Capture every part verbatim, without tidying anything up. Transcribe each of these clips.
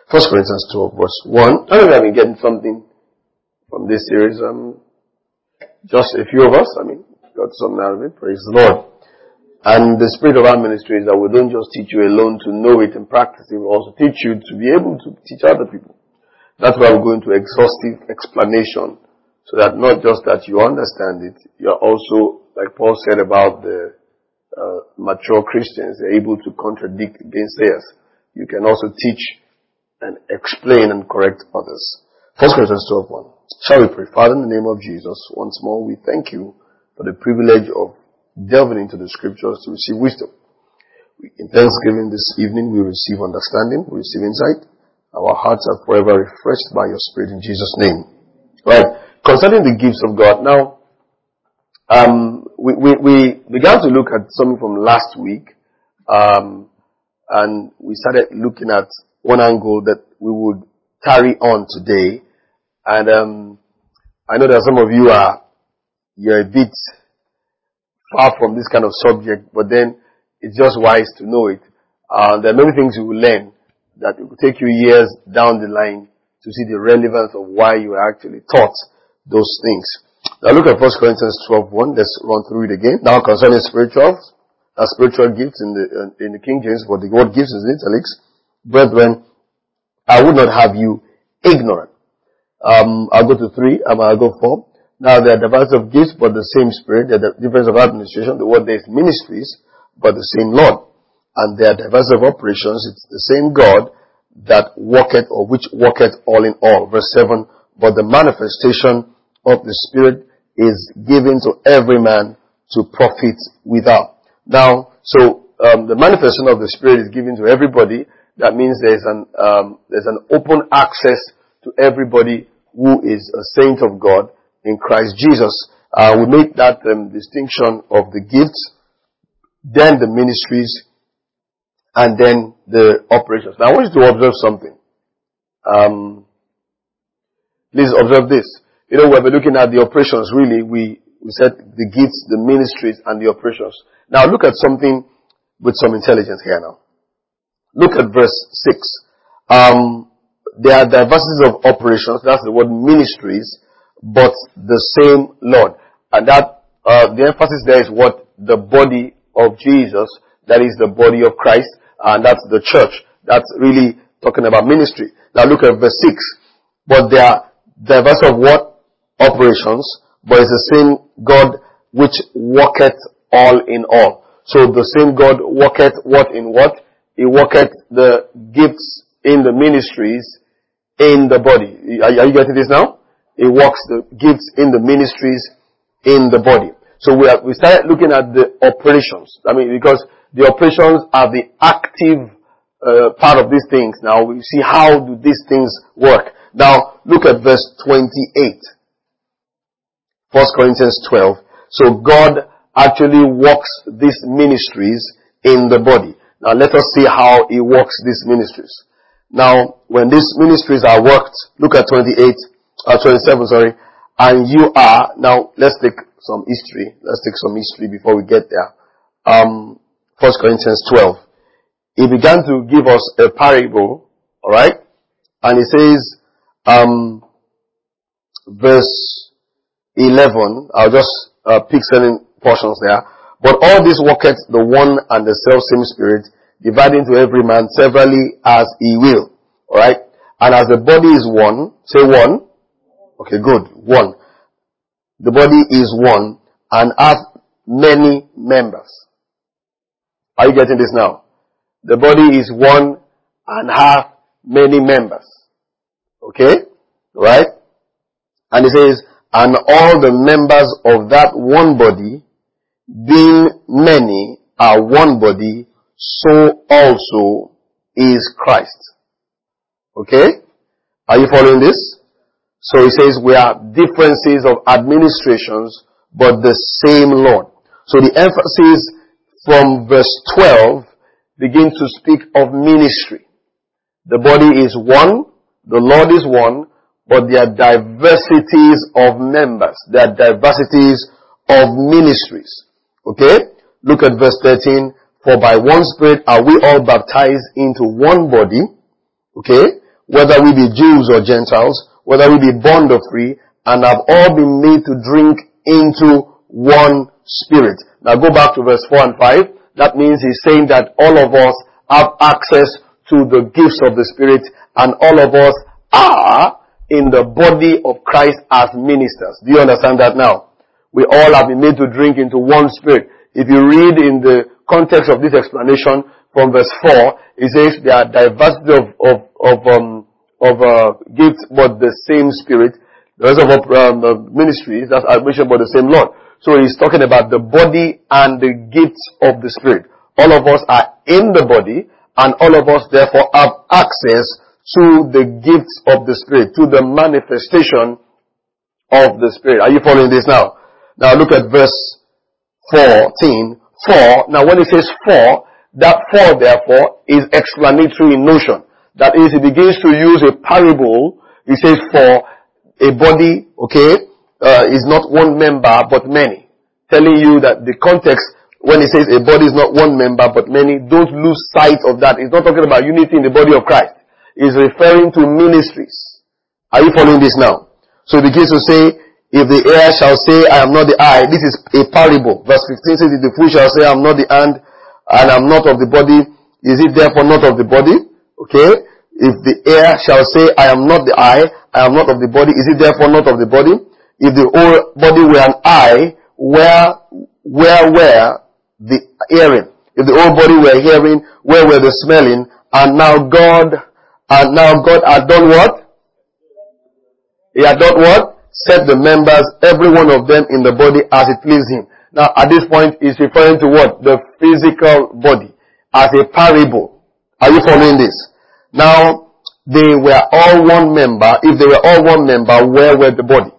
First Corinthians twelve, verse one. I don't know if I've been getting something from this series. Um, just a few of us. I mean, got something out of it. Praise the Lord. And the spirit of our ministry is that we don't just teach you alone to know it and practice it. We also teach you to be able to teach other people. That's why we're going to exhaustive explanation, so that not just that you understand it, you're also, like Paul said about the uh, mature Christians, they're able to contradict gainsayers. You can also teach and explain and correct others. First Corinthians twelve one. Shall we pray? Father, in the name of Jesus, once more we thank you for the privilege of delving into the scriptures to receive wisdom. In Thanksgiving this evening, we receive understanding, we receive insight. Our hearts are forever refreshed by your Spirit in Jesus' name. Right. Concerning the gifts of God, now, um, we, we, we began to look at something from last week, um, and we started looking at one angle that we would carry on today. And um, I know that some of you are, you're a bit far from this kind of subject, but then it's just wise to know it. Uh, there are many things you will learn that it will take you years down the line to see the relevance of why you were actually taught those things. Now look at First Corinthians twelve one. Let's run through it again. Now concerning spiritual, uh, spiritual gifts in the uh, in the King James, but the word gifts is in italics. Brethren, I would not have you ignorant. Um, I'll go to three. Um, I'll go four. Now there are diversity of gifts, but the same Spirit. There are difference of administration. The word there is ministries, but the same Lord. And there are diversity of operations. It's the same God that worketh, or which worketh all in all. Verse seven, but the manifestation of the Spirit is given to every man to profit without. Now, so um, the manifestation of the Spirit is given to everybody. That means there's an um, there's an open access to everybody who is a saint of God in Christ Jesus. Uh, we make that um, distinction of the gifts, then the ministries, and then the operations. Now I want you to observe something. Um, please observe this. You know, we've been looking at the operations, really. We, we said the gifts, the ministries, and the operations. Now look at something with some intelligence here now. Look at verse six. Um, there are diversities of operations. That's the word ministries, but the same Lord. And that, uh, the emphasis there is what? The body of Jesus. That is the body of Christ. And that's the church. That's really talking about ministry. Now look at verse six. But there are diverse of what? Operations. But it's the same God which worketh all in all. So the same God worketh what in what? He worketh the gifts in the ministries in the body. Are, are you getting this now? He works the gifts in the ministries in the body. So we are, we started looking at the operations. I mean, because the operations are the active uh, part of these things. Now we see how do these things work. Now look at verse twenty-eight. First Corinthians twelve. So God actually works these ministries in the body. Now let us see how He works these ministries. Now when these ministries are worked, look at twenty-eight, uh, twenty-seven, sorry. And you are, now let's take some history. Let's take some history before we get there. Um, First Corinthians twelve. He began to give us a parable, alright? And he says, um, verse eleven, I'll just uh, pick certain portions there. But all this worketh the one and the self same Spirit, dividing to every man severally as he will. Alright? And as the body is one, say one. Okay, good. One. The body is one and hath many members. Are you getting this now? The body is one and hath many members. Okay? Right? And it says, and all the members of that one body, being many, are one body, so also is Christ. Okay? Are you following this? So he says we are differences of administrations, but the same Lord. So the emphasis from verse twelve begins to speak of ministry. The body is one, the Lord is one, but there are diversities of members. There are diversities of ministries. Okay? Look at verse thirteen. For by one Spirit are we all baptized into one body. Okay? whether we be Jews or Gentiles, whether we be bond or free, and have all been made to drink into one Spirit. Now go back to verse four and five. That means he's saying that all of us have access to the gifts of the Spirit, and all of us are in the body of Christ as ministers. Do you understand that now? We all have been made to drink into one Spirit. If you read in the context of this explanation from verse four, it says there are diversity of, of, of, um, of, uh, gifts, but the same Spirit. The rest of um, uh, ministries, that's admission, but the same Lord. So he's talking about the body and the gifts of the Spirit. All of us are in the body, and all of us therefore have access to the gifts of the Spirit, to the manifestation of the Spirit. Are you following this now? Now look at verse fourteen. For, now when it says for, that for therefore is explanatory in notion. That is, he begins to use a parable. He says for a body, okay, uh, is not one member but many. Telling you that the context, when he says a body is not one member but many, don't lose sight of that. He's not talking about unity in the body of Christ. He's referring to ministries. Are you following this now? So he begins to say, if the ear shall say, I am not the eye, this is a parable. Verse fifteen says, if the foot shall say, I am not the hand, and I am not of the body, is it therefore not of the body? Okay? If the ear shall say, I am not the eye, I am not of the body, is it therefore not of the body? If the whole body were an eye, where, where were the hearing? If the whole body were hearing, where were the smelling? And now God, and now God had done what? He had done what? Set the members, every one of them in the body as it pleased him. Now at this point he's referring to what? The physical body. As a parable. Are you following this? Now, they were all one member. If they were all one member, where were the body?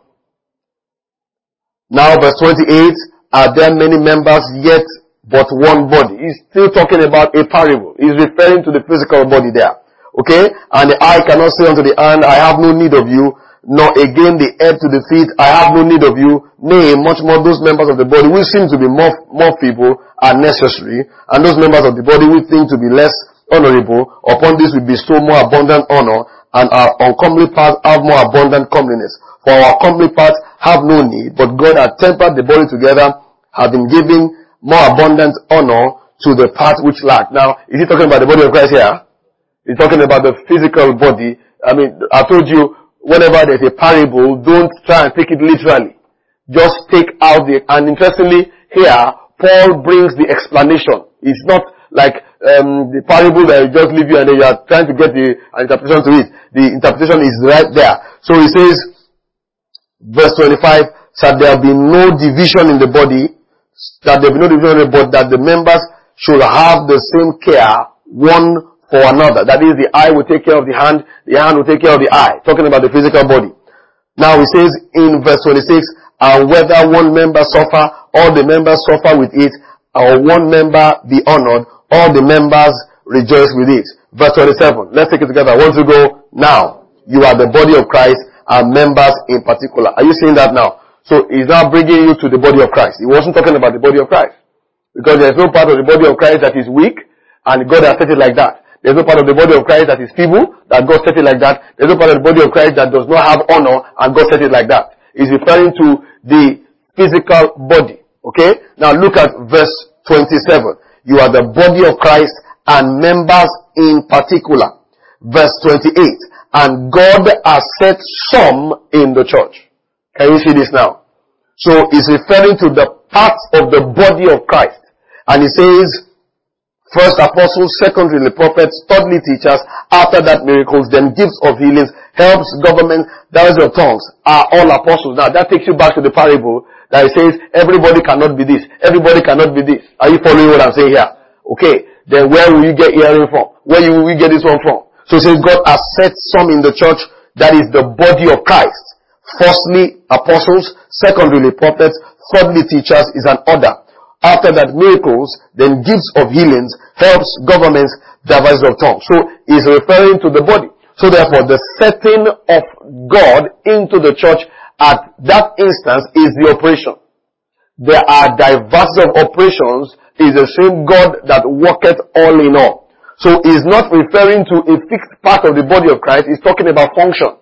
Now verse twenty-eight, are there many members yet but one body? He's still talking about a parable. He's referring to the physical body there. Okay? And the eye cannot say unto the hand, I have no need of you. Nor again the head to the feet, I have no need of you. Nay, much more those members of the body which seem to be more, more feeble are necessary, and those members of the body which think to be less honorable, upon this we bestow more abundant honor, and our uncomely parts have more abundant comeliness. For our comely parts have no need, but God hath tempered the body together, having given more abundant honor to the part which lack. Now, is he talking about the body of Christ here? He's talking about the physical body. I mean, I told you, whenever there's a parable, don't try and take it literally. Just take out the, and interestingly, here, Paul brings the explanation. It's not like, um, the parable that will just leave you and then you are trying to get the interpretation to it. The interpretation is right there. So he says, verse twenty-five, shall there be no division in the body, that there be no division in the body, that the members should have the same care, one for another. That is, the eye will take care of the hand, the hand will take care of the eye. Talking about the physical body. Now he says in verse twenty-six, and whether one member suffer, all the members suffer with it, or one member be honored, all the members rejoice with it. Verse twenty-seven, let's take it together. Once we go, now, you are the body of Christ, and members in particular. Are you seeing that now? So he's now bringing you to the body of Christ. He wasn't talking about the body of Christ. Because there's no part of the body of Christ that is weak, and God has set it like that. There's no part of the body of Christ that is feeble, that God set it like that. There's no part of the body of Christ that does not have honor, and God set it like that. He's referring to the physical body. Okay? Now look at verse twenty-seven. You are the body of Christ and members in particular. Verse twenty-eight. And God has set some in the church. Can you see this now? So he's referring to the parts of the body of Christ. And he says, first apostles, secondly prophets, thirdly teachers, after that miracles, then gifts of healings, helps, government, thousands of tongues, are all apostles. Now that takes you back to the parable that it says everybody cannot be this, everybody cannot be this. Are you following what I'm saying here? Okay, then where will you get hearing from? Where will you get this one from? So it says God has set some in the church, that is the body of Christ. Firstly apostles, secondly prophets, thirdly teachers is an order. After that, miracles, then gifts of healings, helps, governments, diversity of tongues. So, he's referring to the body. So therefore, the setting of God into the church at that instance is the operation. There are diversity of operations, is the same God that worketh all in all. So he's not referring to a fixed part of the body of Christ, he's talking about function.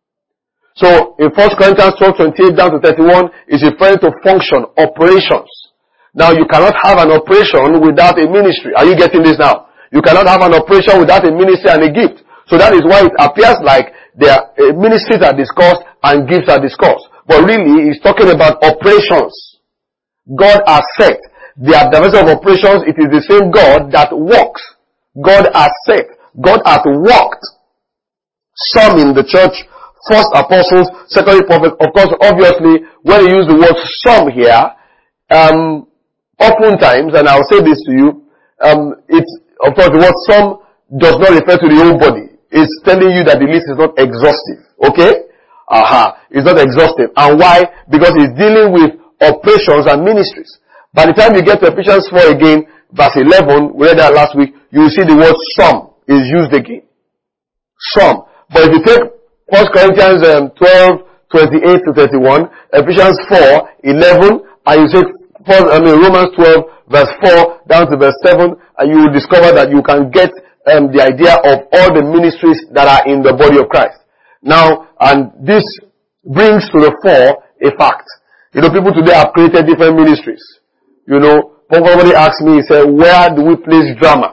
So in First Corinthians twelve twenty-eight down to thirty-one, is referring to function, operations. Now you cannot have an operation without a ministry. Are you getting this now? You cannot have an operation without a ministry and a gift. So that is why it appears like their uh, ministries are discussed and gifts are discussed. But really, he's talking about operations. God has set. There are diversity of operations. It is the same God that works. God has set. God has worked. Some in the church, first apostles, secondary prophets. Of course, obviously, when you use the word some here, um, oftentimes, and I'll say this to you, um, it's, of course, the word some does not refer to the whole body. It's telling you that the list is not exhaustive. Okay? Aha. It's not exhaustive. And why? Because it's dealing with operations and ministries. By the time you get to Ephesians four again, verse eleven, we read that last week, you will see the word some is used again. Some. But if you take First Corinthians um, twelve, twenty-eight to thirty-one, Ephesians four, eleven, and you take first, I mean, Romans twelve, verse four, down to verse seven, and you will discover that you can get um, the idea of all the ministries that are in the body of Christ. Now, and this brings to the fore a fact. You know, people today have created different ministries. You know, somebody asked me, he said, where do we place drama?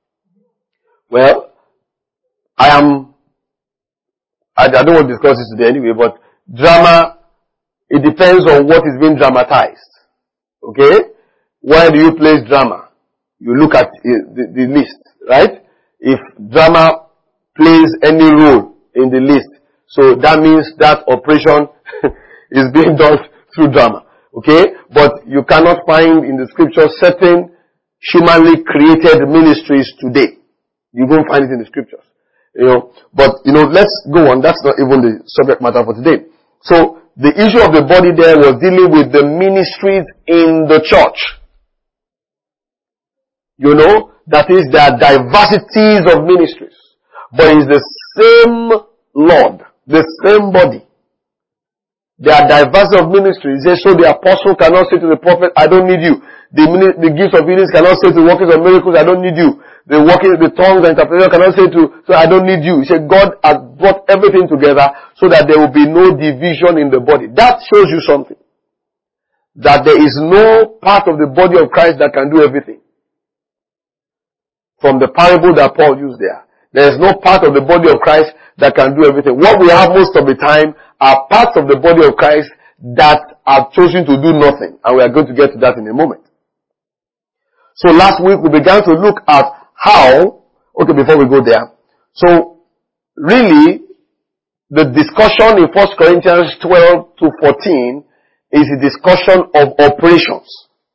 Well, I am, I, I don't want to discuss this today anyway, but drama, it depends on what is being dramatized. Okay? Where do you place drama? You look at the, the list, right? If drama plays any role in the list, so that means that operation is being done through drama. Okay? But you cannot find in the scripture certain humanly created ministries today. You won't find it in the scriptures. You know, but, you know, let's go on. That's not even the subject matter for today. So, the issue of the body there was dealing with the ministries in the church. You know, that is, there are diversities of ministries. But it's the same Lord, the same body. There are diversity of ministries. So the apostle cannot say to the prophet, I don't need you. The, the gifts of healings cannot say to the workers of miracles, I don't need you. The working, the tongues and interpretation cannot say to, so I don't need you. He said, God has brought everything together so that there will be no division in the body. That shows you something. That there is no part of the body of Christ that can do everything. From the parable that Paul used there. There is no part of the body of Christ that can do everything. What we have most of the time are parts of the body of Christ that are chosen to do nothing. And we are going to get to that in a moment. So last week we began to look at how, okay, before we go there. So, really, the discussion in First Corinthians twelve to fourteen is a discussion of operations.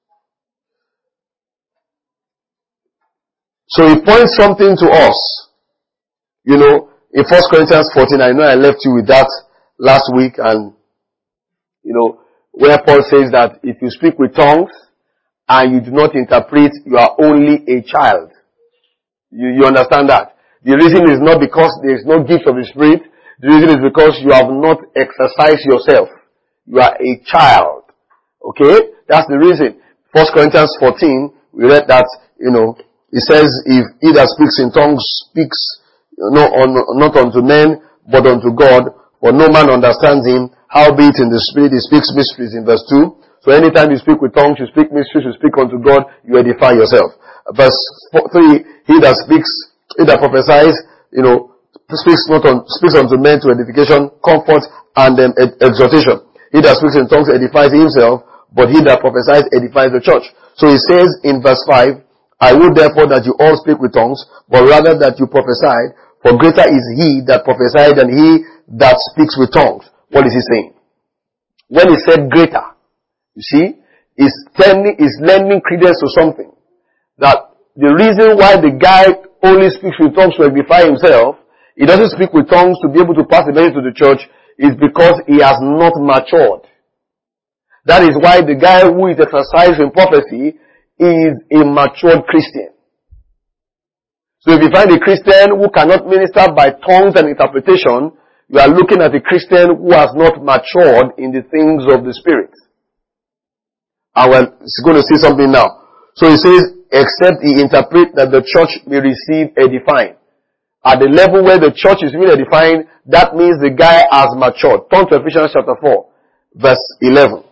So he points something to us. You know, in First Corinthians fourteen, I know I left you with that last week, and, you know, where Paul says that if you speak with tongues and you do not interpret, you are only a child. You, you understand that? The reason is not because there is no gift of the Spirit. The reason is because you have not exercised yourself. You are a child. Okay? That's the reason. First Corinthians fourteen, we read that, you know, it says, if he that speaks in tongues speaks, you know, on, not unto men, but unto God, for no man understands him, howbeit in the Spirit he speaks mysteries, in verse two. So anytime you speak with tongues, you speak mysteries, you speak unto God, you edify yourself. Verse three, he that speaks, he that prophesies, you know, speaks not on, speaks unto men to edification, comfort, and um, ed- exhortation. He that speaks in tongues edifies himself, but he that prophesies edifies the church. So he says in verse five, I would therefore that you all speak with tongues, but rather that you prophesy, for greater is he that prophesied than he that speaks with tongues. What is he saying? When he said greater, you see, is telling, is lending credence to something. That the reason why the guy only speaks with tongues to edify himself, he doesn't speak with tongues to be able to pass the message to the church, is because he has not matured. That is why the guy who is exercising prophecy is a matured Christian. So if you find a Christian who cannot minister by tongues and interpretation, you are looking at a Christian who has not matured in the things of the Spirit. And we're going to see something now. So he says, except he interpret that the church may receive edifying. At the level where the church is really edifying, that means the guy has matured. Turn to Ephesians chapter four, verse eleven.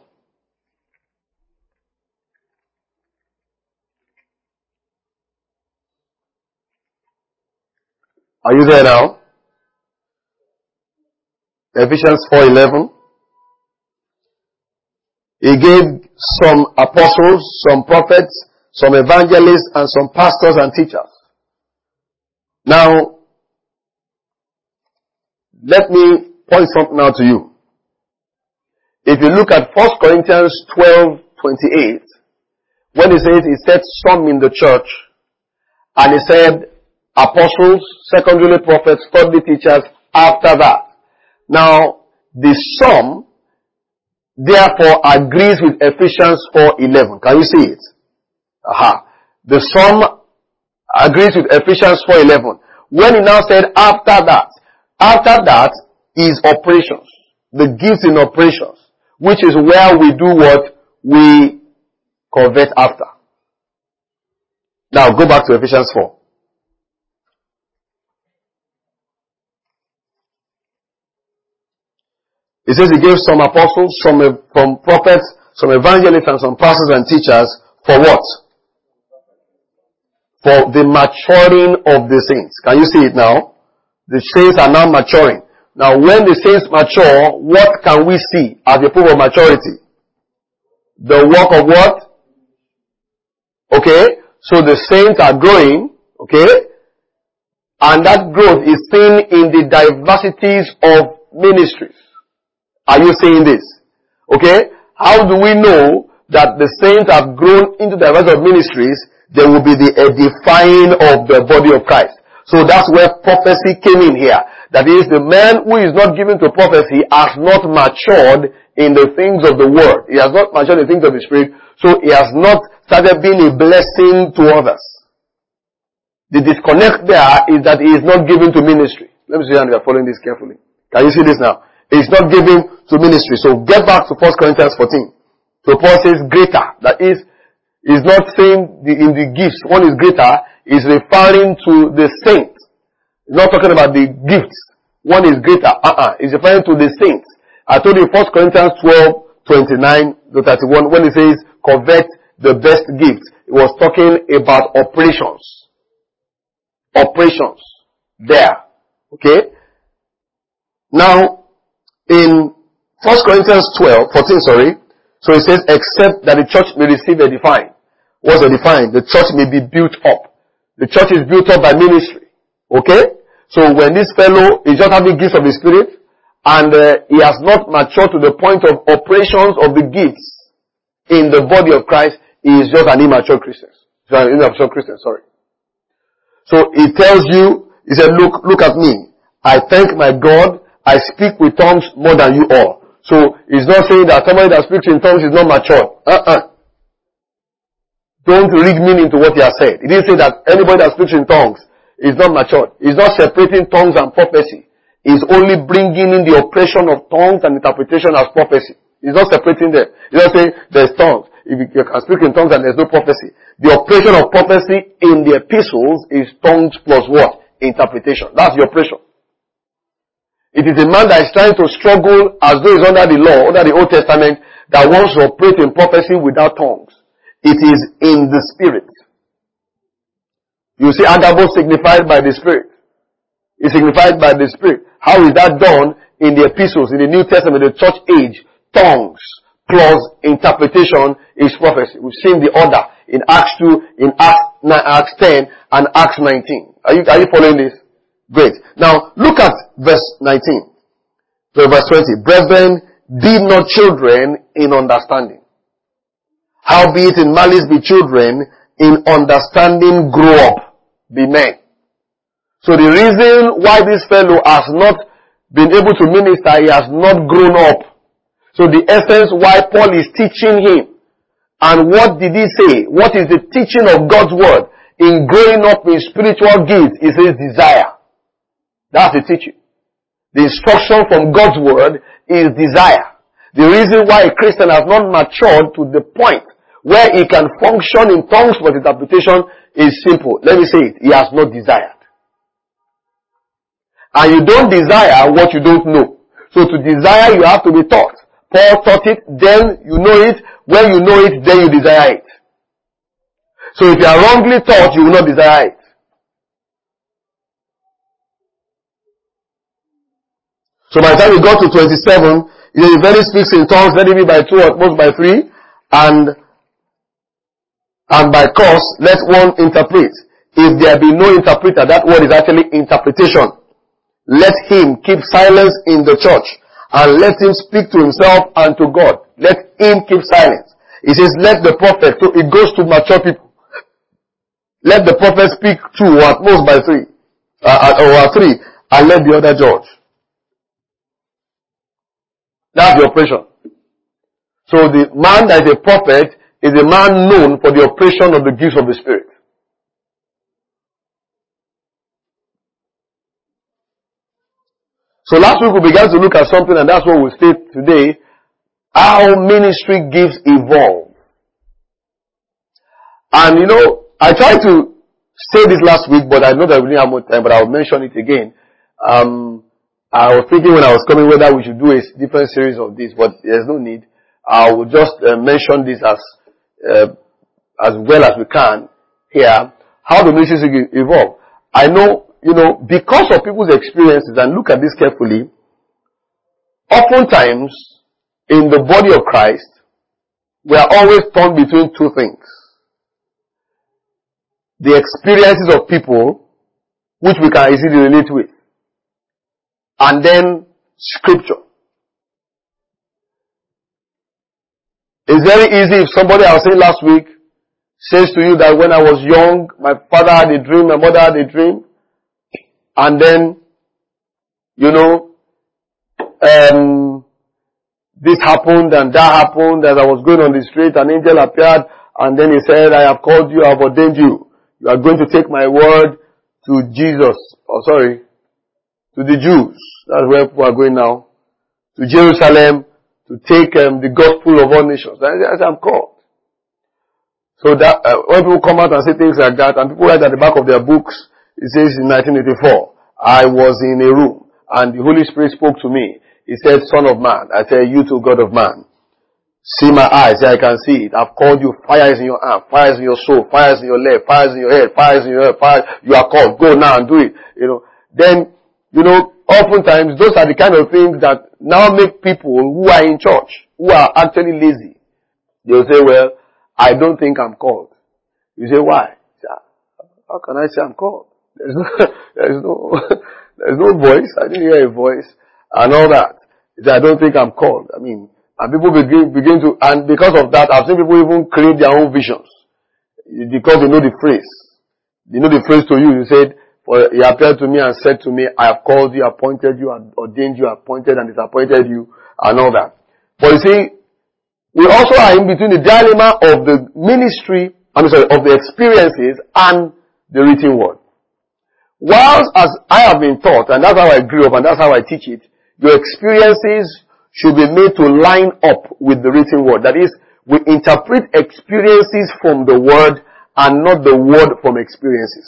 Are you there now? Ephesians four eleven. He gave some apostles, some prophets, some evangelists, and some pastors and teachers. Now, let me point something out to you. If you look at First Corinthians twelve twenty-eight, when he says he set some in the church, and he said apostles, secondary prophets, thirdly teachers after that. Now, the sum therefore agrees with Ephesians four eleven. Can you see it? Aha. The sum agrees with Ephesians four eleven. When he now said after that, after that is operations. The gifts in operations, which is where we do what we covet after. Now go back to Ephesians four. It says he gave some apostles, some, some prophets, some evangelists, and some pastors and teachers for what? For the maturing of the saints. Can you see it now? The saints are now maturing. Now when the saints mature, what can we see as a proof of maturity? The work of what? Okay? So the saints are growing, okay? And that growth is seen in the diversities of ministries. Are you seeing this? Okay? How do we know that the saints have grown into the diversity of ministries? There will be the edifying of the body of Christ. So that's where prophecy came in here. That is, the man who is not given to prophecy has not matured in the things of the world. He has not matured in the things of the Spirit. So he has not started being a blessing to others. The disconnect there is that he is not given to ministry. Let me see how you are following this carefully. Can you see this now? He is not given to ministry. So get back to First Corinthians fourteen. So Paul says greater. That is, he's not saying the, in the gifts, one is greater, is referring to the saints. He's not talking about the gifts. One is greater. Uh-uh. He's referring to the saints. I told you First Corinthians twelve, twenty-nine to thirty-one, when he says covet the best gifts, he was talking about operations. Operations. There. Okay? Now, in First Corinthians twelve, fourteen, sorry, so it says, except that the church may receive edifying. What's edifying? The church may be built up. The church is built up by ministry. Okay? So when this fellow is just having gifts of the Spirit, and uh, he has not matured to the point of operations of the gifts in the body of Christ, he is just an immature Christian. An immature Christian, sorry. So he tells you, he said, look, look at me. I thank my God, I speak with tongues more than you all. So he's not saying that somebody that speaks in tongues is not mature. Uh-uh. Don't read meaning to what he has said. He didn't say that anybody that speaks in tongues is not mature. He's not separating tongues and prophecy. He's only bringing in the operation of tongues and interpretation as prophecy. He's not separating them. He's not saying there's tongues. If you can speak in tongues and there's no prophecy. The operation of prophecy in the epistles is tongues plus what? Interpretation. That's the operation. It is a man that is trying to struggle as though he's under the law, under the Old Testament, that wants to operate in prophecy without tongues. It is in the Spirit. You see, Agabus signified by the Spirit. It's signified by the Spirit. How is that done in the epistles, in the New Testament, the church age? Tongues plus interpretation is prophecy. We've seen the order in Acts two, in Acts, Acts ten, and Acts nineteen. Are you, are you following this? Great. Now, look at verse nineteen. So verse twenty. Brethren, be not children in understanding. Howbeit in malice be children, in understanding grow up, be men. So the reason why this fellow has not been able to minister, he has not grown up. So the essence why Paul is teaching him. And what did he say? What is the teaching of God's word? In growing up in spiritual gifts, he says desire. That's the teaching. The instruction from God's word is desire. The reason why a Christian has not matured to the point where he can function in tongues but interpretation is simple. Let me say it. He has not desired. And you don't desire what you don't know. So to desire, you have to be taught. Paul taught it, then you know it. When you know it, then you desire it. So if you are wrongly taught, you will not desire it. So by the time we got to twenty-seven, you know, if any speaks in tongues, let it be by two or most by three, and and by course, let one interpret. If there be no interpreter, that word is actually interpretation. Let him keep silence in the church, and let him speak to himself and to God. Let him keep silence. It says, let the prophet, so it goes to mature people. Let the prophet speak two or at most by three, uh, or three, and let the other judge. That's the operation. So the man that is a prophet is a man known for the operation of the gifts of the Spirit. So last week we began to look at something, and that's what we'll state today, how ministry gifts evolve. And you know, I tried to say this last week, but I know that we didn't have much time, but I'll mention it again. Um, I was thinking when I was coming whether we should do a different series of this, but there's no need. I will just uh, mention this as uh, as well as we can here, how the ministry evolve. I know, you know, because of people's experiences, and look at this carefully, oftentimes in the body of Christ, we are always torn between two things. The experiences of people, which we can easily relate with, and then Scripture. It's very easy if somebody, I was saying last week, says to you that when I was young, my father had a dream, my mother had a dream, and then, you know, um, this happened and that happened. As I was going on the street, an angel appeared, and then he said, I have called you, I have ordained you. You are going to take my word to Jesus. Oh, sorry. To the Jews. That's where people are going now. To Jerusalem to take um, the gospel of all nations. That's what I'm called. So that uh, when people come out and say things like that, and people write at the back of their books, it says in nineteen eighty-four, I was in a room and the Holy Spirit spoke to me. He said, Son of man. I said, you too, God of man. See my eyes, yeah, I can see it. I've called you. Fire is in your arm, fire is in your soul, fire is in your leg, fire is in your head, fire is in your head, fire. You are called. Go now and do it. You know. Then, you know, oftentimes those are the kind of things that now make people who are in church, who are actually lazy. They'll say, well, I don't think I'm called. You say, why? How can I say I'm called? There's no, there's no, there's no voice. I didn't hear a voice and all that. You say, I don't think I'm called. I mean, and people begin, begin to, and because of that, I've seen people even create their own visions. Because they know the phrase. They know the phrase to you. You said, for he appeared to me and said to me, I have called you, appointed you, ordained you, appointed and disappointed you, and all that. But you see, we also are in between the dilemma of the ministry, I'm sorry, of the experiences and the written word. Whilst as I have been taught, and that's how I grew up and that's how I teach it, your experiences should be made to line up with the written word. That is, we interpret experiences from the word and not the word from experiences.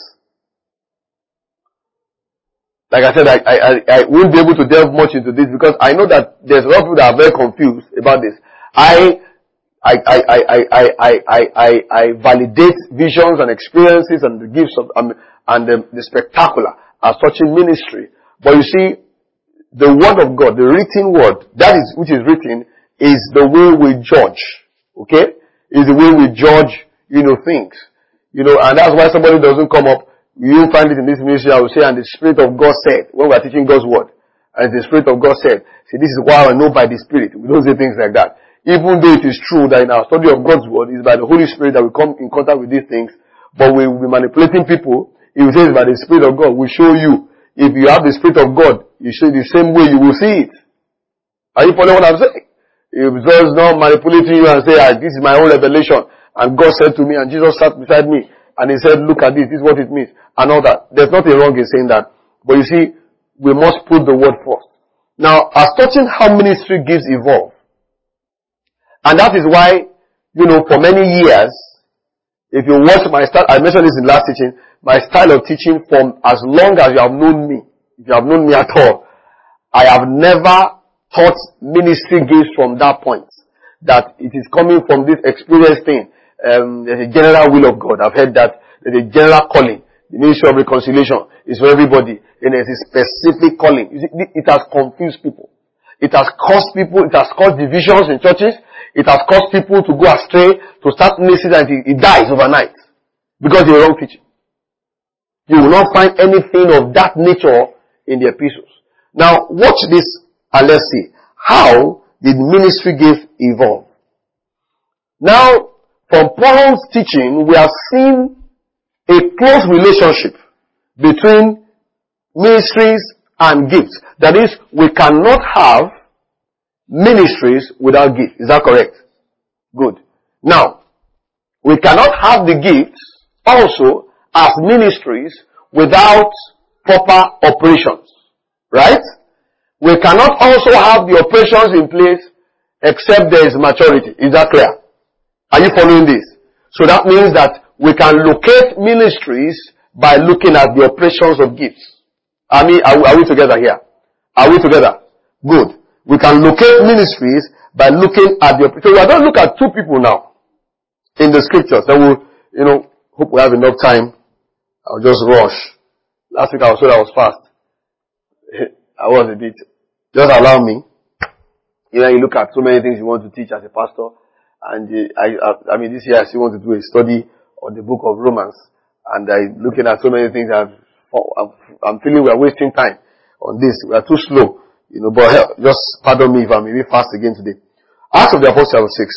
Like I said, I, I, I won't be able to delve much into this because I know that there's a lot of people that are very confused about this. I, I, I, I, I, I, I, I, I validate visions and experiences and the gifts of, um, and the, the spectacular as such in ministry. But you see, the word of God, the written word, that is, which is written, is the way we judge. Okay? Is the way we judge, you know, things. You know, and that's why somebody doesn't come up. You find it in this ministry, I will say, and the Spirit of God said, when we are teaching God's word, and the Spirit of God said, see, this is why I know by the Spirit. We don't say things like that. Even though it is true that in our study of God's word, it's by the Holy Spirit that we come in contact with these things, but we will be manipulating people. If we say it's by the Spirit of God, we show you. If you have the Spirit of God, you say the same way, you will see it. Are you following what I'm saying? If God is not manipulating you and say, ah, this is my own revelation, and God said to me, and Jesus sat beside me, and he said, look at this, this is what it means, and all that. There's nothing wrong in saying that. But you see, we must put the word first. Now, as touching how ministry gifts evolve, and that is why you know, for many years, if you watch my style, I mentioned this in last teaching, my style of teaching from as long as you have known me, if you have known me at all, I have never taught ministry gifts from that point. That it is coming from this experience thing. Um, there's a general will of God. I've heard that there's a general calling. The ministry of reconciliation is for everybody. And there's a specific calling. You see, it has confused people. It has caused people, it has caused divisions in churches. It has caused people to go astray, to start ministry and it, it dies overnight. Because they are wrong teaching. You will not find anything of that nature in the epistles. Now, watch this and let's see. How did ministry gift evolve? Now, from Paul's teaching, we have seen a close relationship between ministries and gifts. That is, we cannot have ministries without gifts. Is that correct? Good. Now, we cannot have the gifts also as ministries without proper operations. Right? We cannot also have the operations in place except there is maturity. Is that clear? Are you following this? So that means that we can locate ministries by looking at the operations of gifts. I mean, are we, are we together here? Are we together? Good. We can locate ministries by looking at the operations. So we are going to look at two people now in the scriptures. Then we'll, you know, hope we have enough time. I'll just rush. Last week I was told I was fast. I was a bit. Just allow me. You know, you look at so many things you want to teach as a pastor. And uh, I, I, I mean, this year I still want to do a study on the book of Romans. And I'm looking at so many things. I've, I'm feeling we're wasting time on this. We are too slow. You know, but help, just pardon me if I'm maybe fast again today. Acts of the Apostles six.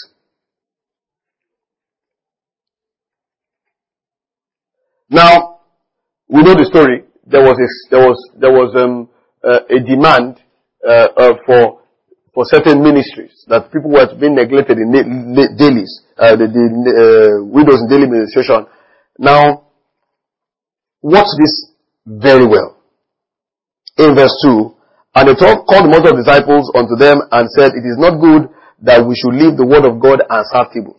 Now, we know the story. There was a, there was, there was, um, uh, a demand, uh, uh, for, for certain ministries that people were being neglected in dailies, uh, the, the, uh, widows in daily ministration. Now, watch this very well. In verse two, and they called the multitude of disciples unto them and said, it is not good that we should leave the word of God and serve tables.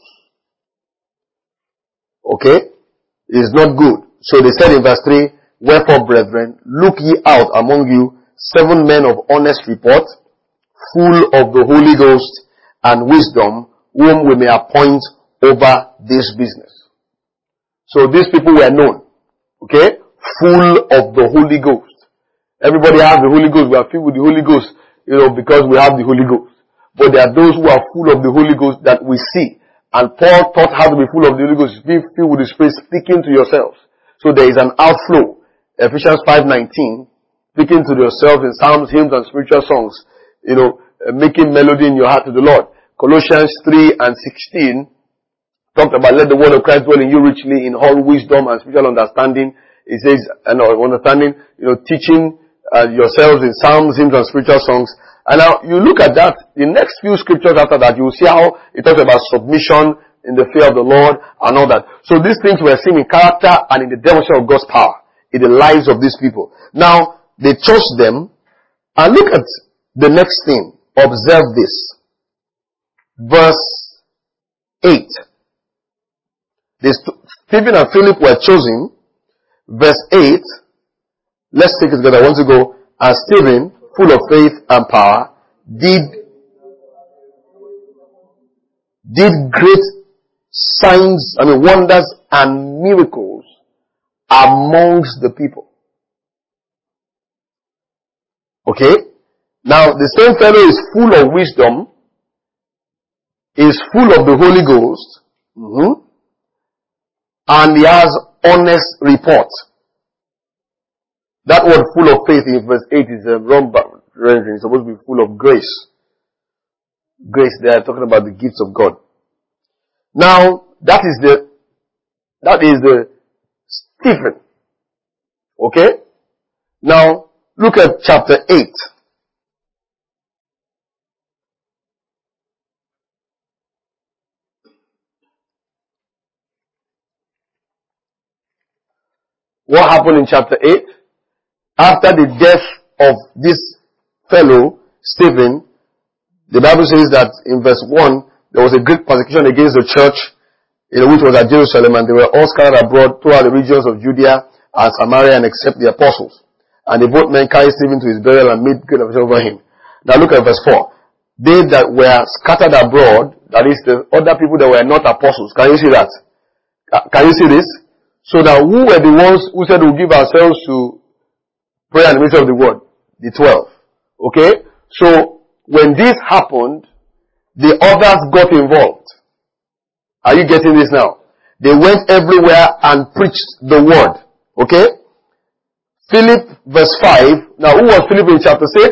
Okay? It is not good. So they said in verse three, wherefore, brethren, look ye out among you seven men of honest report, full of the Holy Ghost and wisdom, whom we may appoint over this business. So these people were known. Okay? Full of the Holy Ghost. Everybody has the Holy Ghost. We are filled with the Holy Ghost, you know, because we have the Holy Ghost. But there are those who are full of the Holy Ghost that we see. And Paul taught how to be full of the Holy Ghost. Be filled with the Spirit, speaking to yourselves. So there is an outflow. Ephesians five nineteen, speaking to yourselves in psalms, hymns, and spiritual songs. You know, uh, making melody in your heart to the Lord. Colossians three and sixteen talked about let the word of Christ dwell in you richly in all wisdom and spiritual understanding. It says, and uh, understanding, you know, teaching uh, yourselves in psalms, hymns, and spiritual songs. And now you look at that, the next few scriptures after that, you will see how it talks about submission in the fear of the Lord and all that. So these things were seen in character and in the demonstration of God's power in the lives of these people. Now, they chose them, and look at the next thing. Observe this. Verse eight. This, Stephen and Philip were chosen. Verse eight. Let's take it together. I want to go. And Stephen, full of faith and power, did, did great signs, I mean wonders and miracles amongst the people. Okay? Now, the same fellow is full of wisdom, is full of the Holy Ghost, mm-hmm, and he has honest report. That word full of faith in verse eight is a wrong rendering. It's supposed to be full of grace. Grace, they are talking about the gifts of God. Now, that is the, that is the Stephen. Okay? Now, look at chapter eight. What happened in chapter eight? After the death of this fellow, Stephen, the Bible says that in verse one, there was a great persecution against the church, you know, which was at Jerusalem, and they were all scattered abroad throughout the regions of Judea and Samaria, and except the apostles. And they brought men carried Stephen to his burial and made great affliction over him. Now look at verse four. They that were scattered abroad, that is the other people that were not apostles. Can you see that? Can you see this? So now who were the ones who said we'll give ourselves to prayer and the ministry of the word? The twelve. Okay? So when this happened, the others got involved. Are you getting this now? They went everywhere and preached the word. Okay? Philip, verse five. Now, who was Philip in chapter six?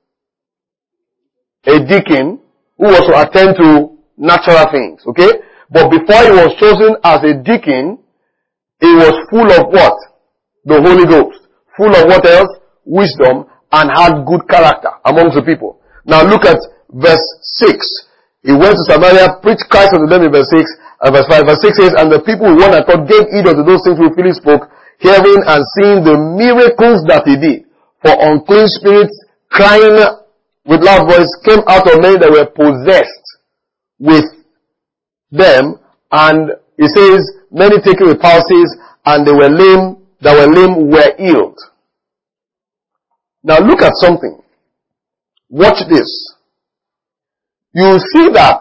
A deacon who was to attend to natural things. Okay? But before he was chosen as a deacon, he was full of what? The Holy Ghost. Full of what else? Wisdom, and had good character amongst the people. Now look at verse six. He went to Samaria, preached Christ unto them in verse six, and verse five. Verse six says, and the people with one accord gave heed unto those things which Philip spoke, hearing and seeing the miracles that he did. For unclean spirits, crying with loud voice, came out of many that were possessed with them, and he says, many taken with palsies, and they were lame, that were lame were healed. Now look at something. Watch this. You see that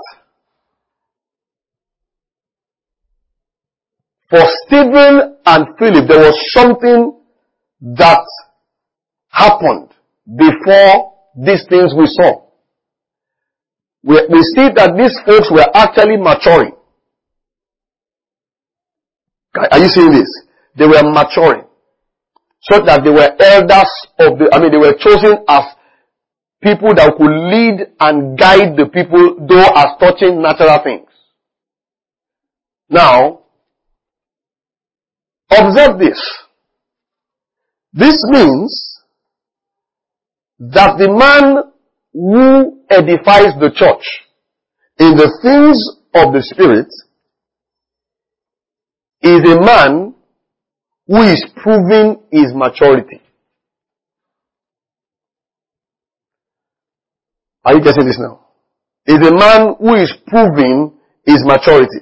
for Stephen and Philip, there was something that happened before these things we saw. We, we see that these folks were actually maturing. Are you seeing this? They were maturing. So that they were elders of the, I mean, they were chosen as people that could lead and guide the people, though as touching natural things. Now, observe this. This means that the man who edifies the church in the things of the Spirit is a man who is proving his maturity. Are you getting this now? Is a man who is proving his maturity.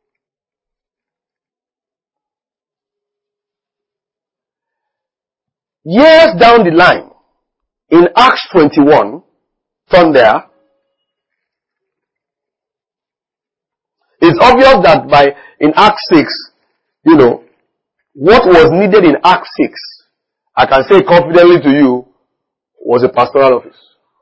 Years down the line, in Acts twenty-one, from there, it's obvious that by, in Acts six, you know, what was needed in Acts six, I can say confidently to you, was a pastoral office.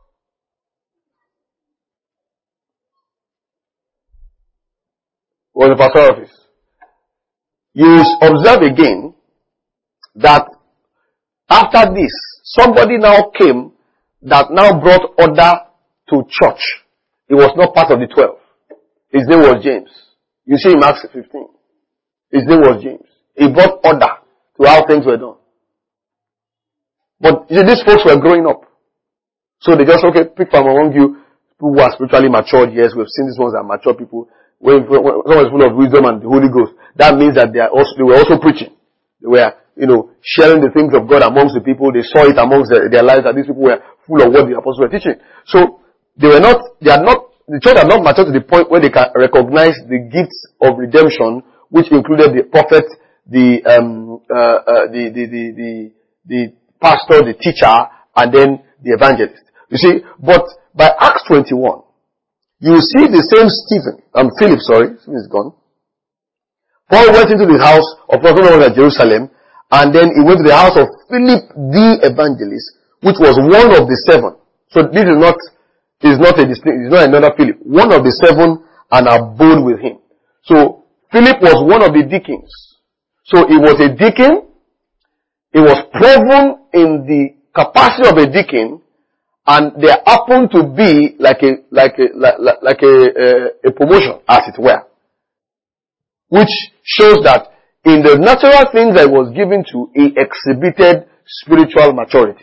Was a pastoral office. You observe again that after this, somebody now came that now brought order to church. He was not part of the twelve. His name was James. You see in Acts fifteen. His name was James. He brought order to how things were done. But you see, these folks were growing up. So they just, okay, pick from among you who are spiritually matured. Yes, we've seen these ones are mature people. When, when someone is full of wisdom and the Holy Ghost, that means that they are also, they were also preaching. They were, you know, sharing the things of God amongst the people. They saw it amongst their, their lives that these people were full of what the apostles were teaching. So they were not, they are not, the church had not matured to the point where they can recognize the gifts of redemption, which included the prophet, the, um, uh, uh, the, the, the, the, the pastor, the teacher, and then the evangelist. You see, but by Acts twenty-one, you see the same Stephen, um, Philip, sorry, Stephen is gone. Paul went into the house of Prophet at Jerusalem, and then he went to the house of Philip the evangelist, which was one of the seven. So this is not, is not a distinct, is not another Philip. One of the seven, and abode with him. So Philip was one of the deacons. So he was a deacon. He was proven in the capacity of a deacon, and there happened to be like a like a like, like, like a, a a promotion, as it were, which shows that in the natural things that he was given to, he exhibited spiritual maturity.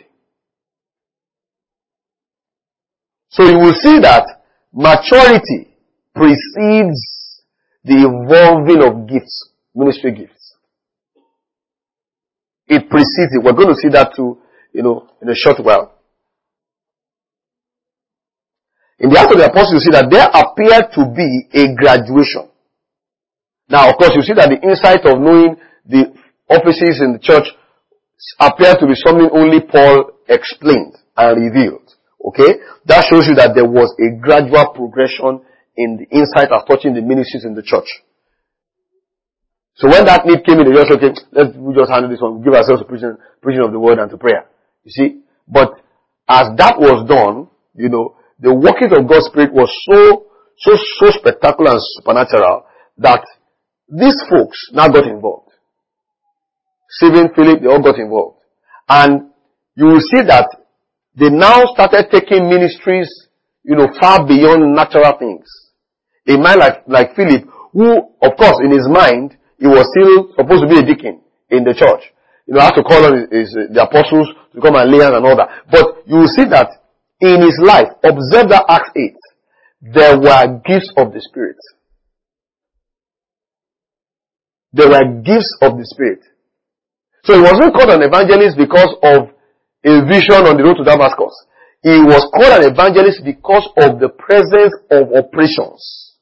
So you will see that maturity precedes the evolving of gifts, ministry gifts. It precedes it. We're going to see that too, you know, in a short while. In the Acts of the Apostles, you see that there appeared to be a graduation. Now, of course, you see that the insight of knowing the offices in the church appeared to be something only Paul explained and revealed. Okay? That shows you that there was a gradual progression in the insight of touching the ministries in the church. So when that need came in, they just said, okay, let's we just handle this one. We give ourselves to preaching, preaching of the word and to prayer. You see? But as that was done, you know, the working of God's Spirit was so, so, so spectacular and supernatural that these folks now got involved. Stephen, Philip, they all got involved. And you will see that they now started taking ministries, you know, far beyond natural things. A man like, like Philip, who, of course, in his mind, he was still supposed to be a deacon in the church. You know, I have to call on his, his, the apostles to come and lay hands and all that. But you will see that in his life, observe that Acts eight, there were gifts of the Spirit. There were gifts of the Spirit. So he wasn't called an evangelist because of a vision on the road to Damascus. He was called an evangelist because of the presence of operations.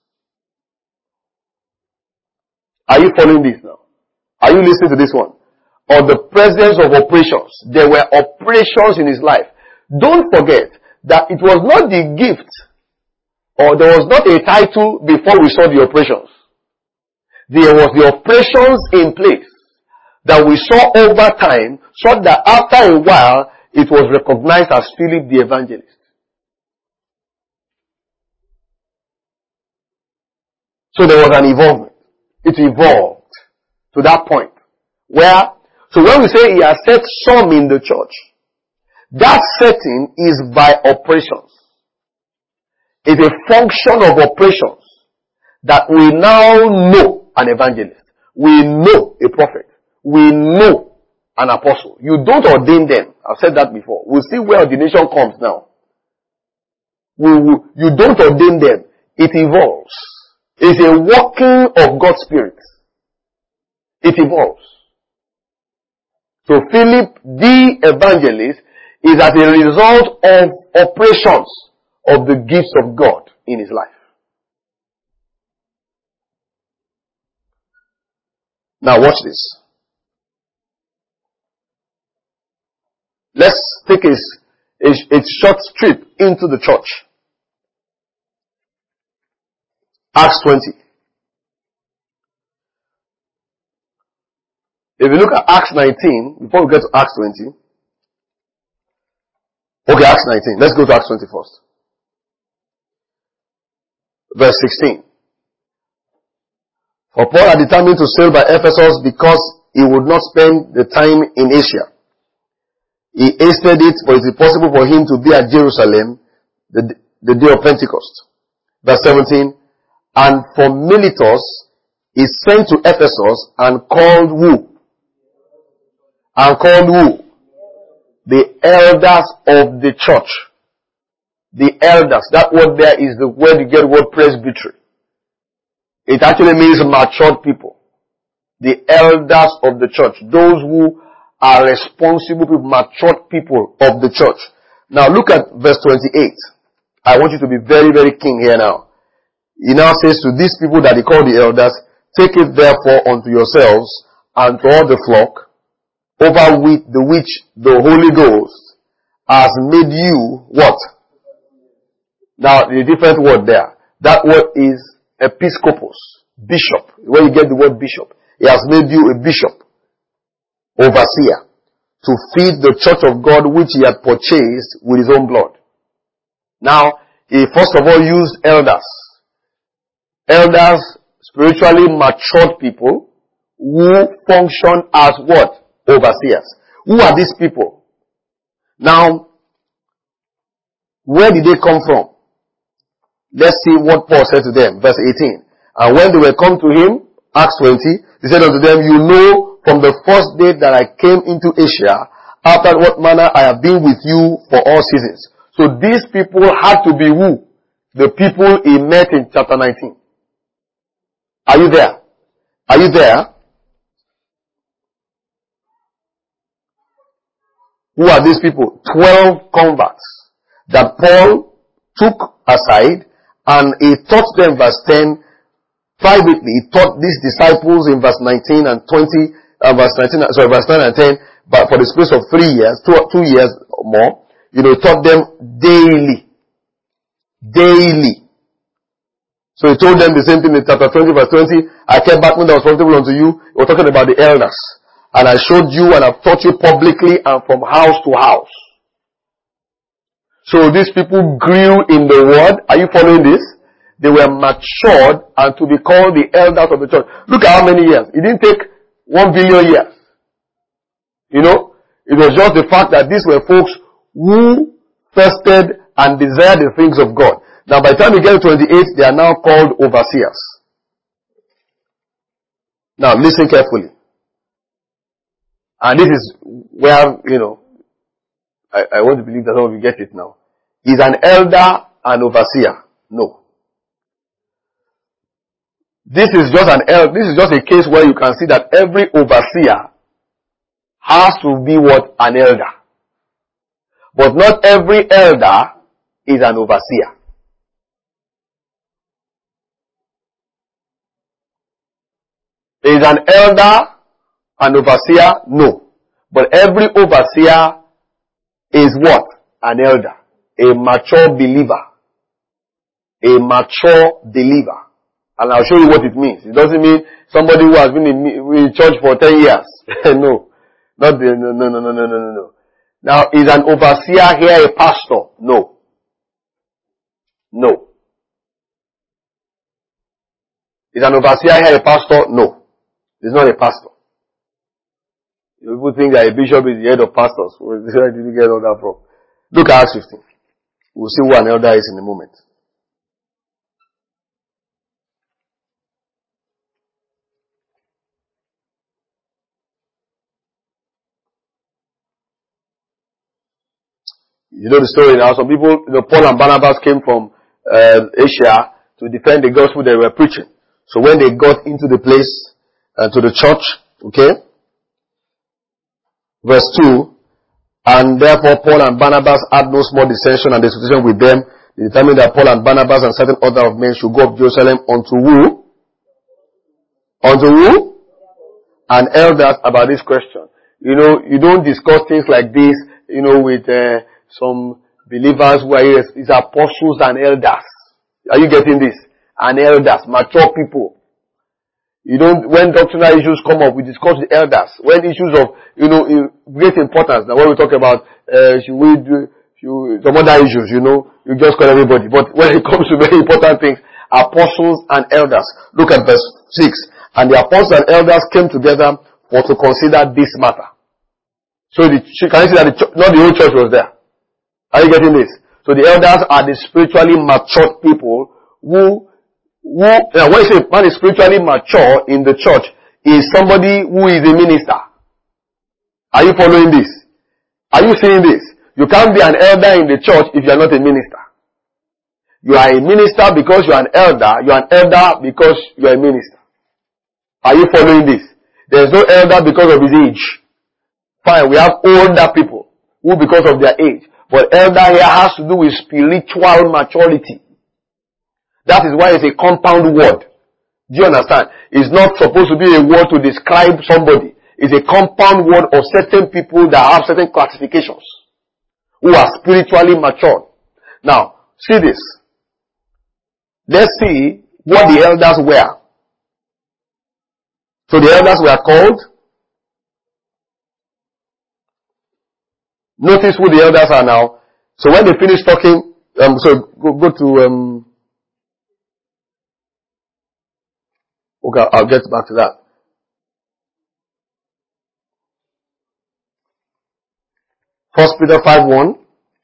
Are you following this now? Are you listening to this one? Or the presence of operations. There were operations in his life. Don't forget that it was not the gift, or there was not a title before we saw the operations. There was the operations in place that we saw over time, so that after a while, it was recognized as Philip the evangelist. So there was an involvement. It evolved to that point. Where, so when we say he has set some in the church, that setting is by operations. It's a function of operations that we now know an evangelist. We know a prophet. We know an apostle. You don't ordain them. I've said that before. We'll see where ordination comes now. We will, you don't ordain them. It evolves. It's a working of God's Spirit. It evolves. So Philip, the evangelist, is as a result of operations of the gifts of God in his life. Now watch this. Let's take a, a, a short trip into the church. Acts twenty. If you look at Acts nineteen, before we get to Acts twenty. Okay, Acts nineteen. Let's go to Acts twenty first. Verse sixteen. For Paul had determined to sail by Ephesus because he would not spend the time in Asia. He hasted it, for it is possible for him to be at Jerusalem the, the day of Pentecost. Verse seventeen. And from Miletus he sent to Ephesus and called who? And called who? The elders of the church. The elders. That word there is the word you get the word presbytery. It actually means matured people. The elders of the church. Those who are responsible people, matured people of the church. Now look at verse twenty-eight. I want you to be very, very keen here now. He now says to these people that he called the elders, take it therefore unto yourselves and to all the flock, over which the which the Holy Ghost has made you what? Now the different word there. That word is episcopos, bishop. Where you get the word bishop. He has made you a bishop, overseer, to feed the church of God which he had purchased with his own blood. Now, he first of all used elders. Elders, spiritually matured people who function as what? Overseers. Who are these people? Now, where did they come from? Let's see what Paul said to them. Verse eighteen. And when they were come to him, Acts twenty, he said unto them, you know from the first day that I came into Asia, after what manner I have been with you for all seasons. So these people had to be who? The people he met in chapter nineteen. Are you there? Are you there? Who are these people? Twelve converts that Paul took aside, and he taught them, verse ten, privately. He taught these disciples in verse nineteen and twenty, uh, verse nineteen, sorry, verse nine and ten, but for the space of three years, two, two years or more, you know, he taught them daily. Daily. So he told them the same thing in chapter twenty, verse twenty. I came back when I was profitable unto you. We're talking about the elders. And I showed you and I've taught you publicly and from house to house. So these people grew in the word. Are you following this? They were matured and to be called the elders of the church. Look at how many years. It didn't take one billion years. You know, it was just the fact that these were folks who thirsted and desired the things of God. Now by the time you get to twenty-eight, they are now called overseers. Now listen carefully. And this is where, you know, I, I want to believe that some of you get it now. Is an elder an overseer? No. This is just an el- this is just a case where you can see that every overseer has to be what? An elder. But not every elder is an overseer. Is an elder an overseer? No. But every overseer is what? An elder. A mature believer. A mature believer. And I'll show you what it means. It doesn't mean somebody who has been in, in church for ten years. No. Not the, no, no, no, no, no, no, no. Now, is an overseer here a pastor? No. No. Is an overseer here a pastor? No. He's not a pastor. People think that a bishop is the head of pastors. Where did you get all that from? Look at Acts fifteen. We'll see who an elder is in a moment. You know the story now. Some people, you know, Paul and Barnabas came from uh, Asia to defend the gospel they were preaching. So when they got into the place, uh, to the church, okay, verse two, and therefore Paul and Barnabas had no small dissension and disputation with them. They determined that Paul and Barnabas and certain other of men should go up to Jerusalem unto who? Unto who? And elders about this question. You know, you don't discuss things like this, you know, with uh, some believers who are is apostles and elders. Are you getting this? And elders, mature people. You don't, when doctrinal issues come up, we discuss the elders. When issues of, you know, great importance, now when we talk about, uh, should we do, should, some other issues, you know, you just call everybody. But when it comes to very important things, apostles and elders. Look at verse six. And the apostles and elders came together for to consider this matter. So the, can you see that the, not the whole church was there? Are you getting this? So the elders are the spiritually matured people who, who, uh, when you say man is spiritually mature in the church, is somebody who is a minister. Are you following this? Are you seeing this? You can't be an elder in the church if you are not a minister. You are a minister because you are an elder. You are an elder because you are a minister. Are you following this? There is no elder because of his age. Fine, we have older people who because of their age. But elder here has to do with spiritual maturity. That is why it's a compound word. Do you understand? It's not supposed to be a word to describe somebody. It's a compound word of certain people that have certain classifications. Who are spiritually matured. Now, see this. Let's see what the elders were. So the elders were called. Notice who the elders are now. So when they finish talking, um, so go, go to, um, okay, I'll get back to that. First Peter five one.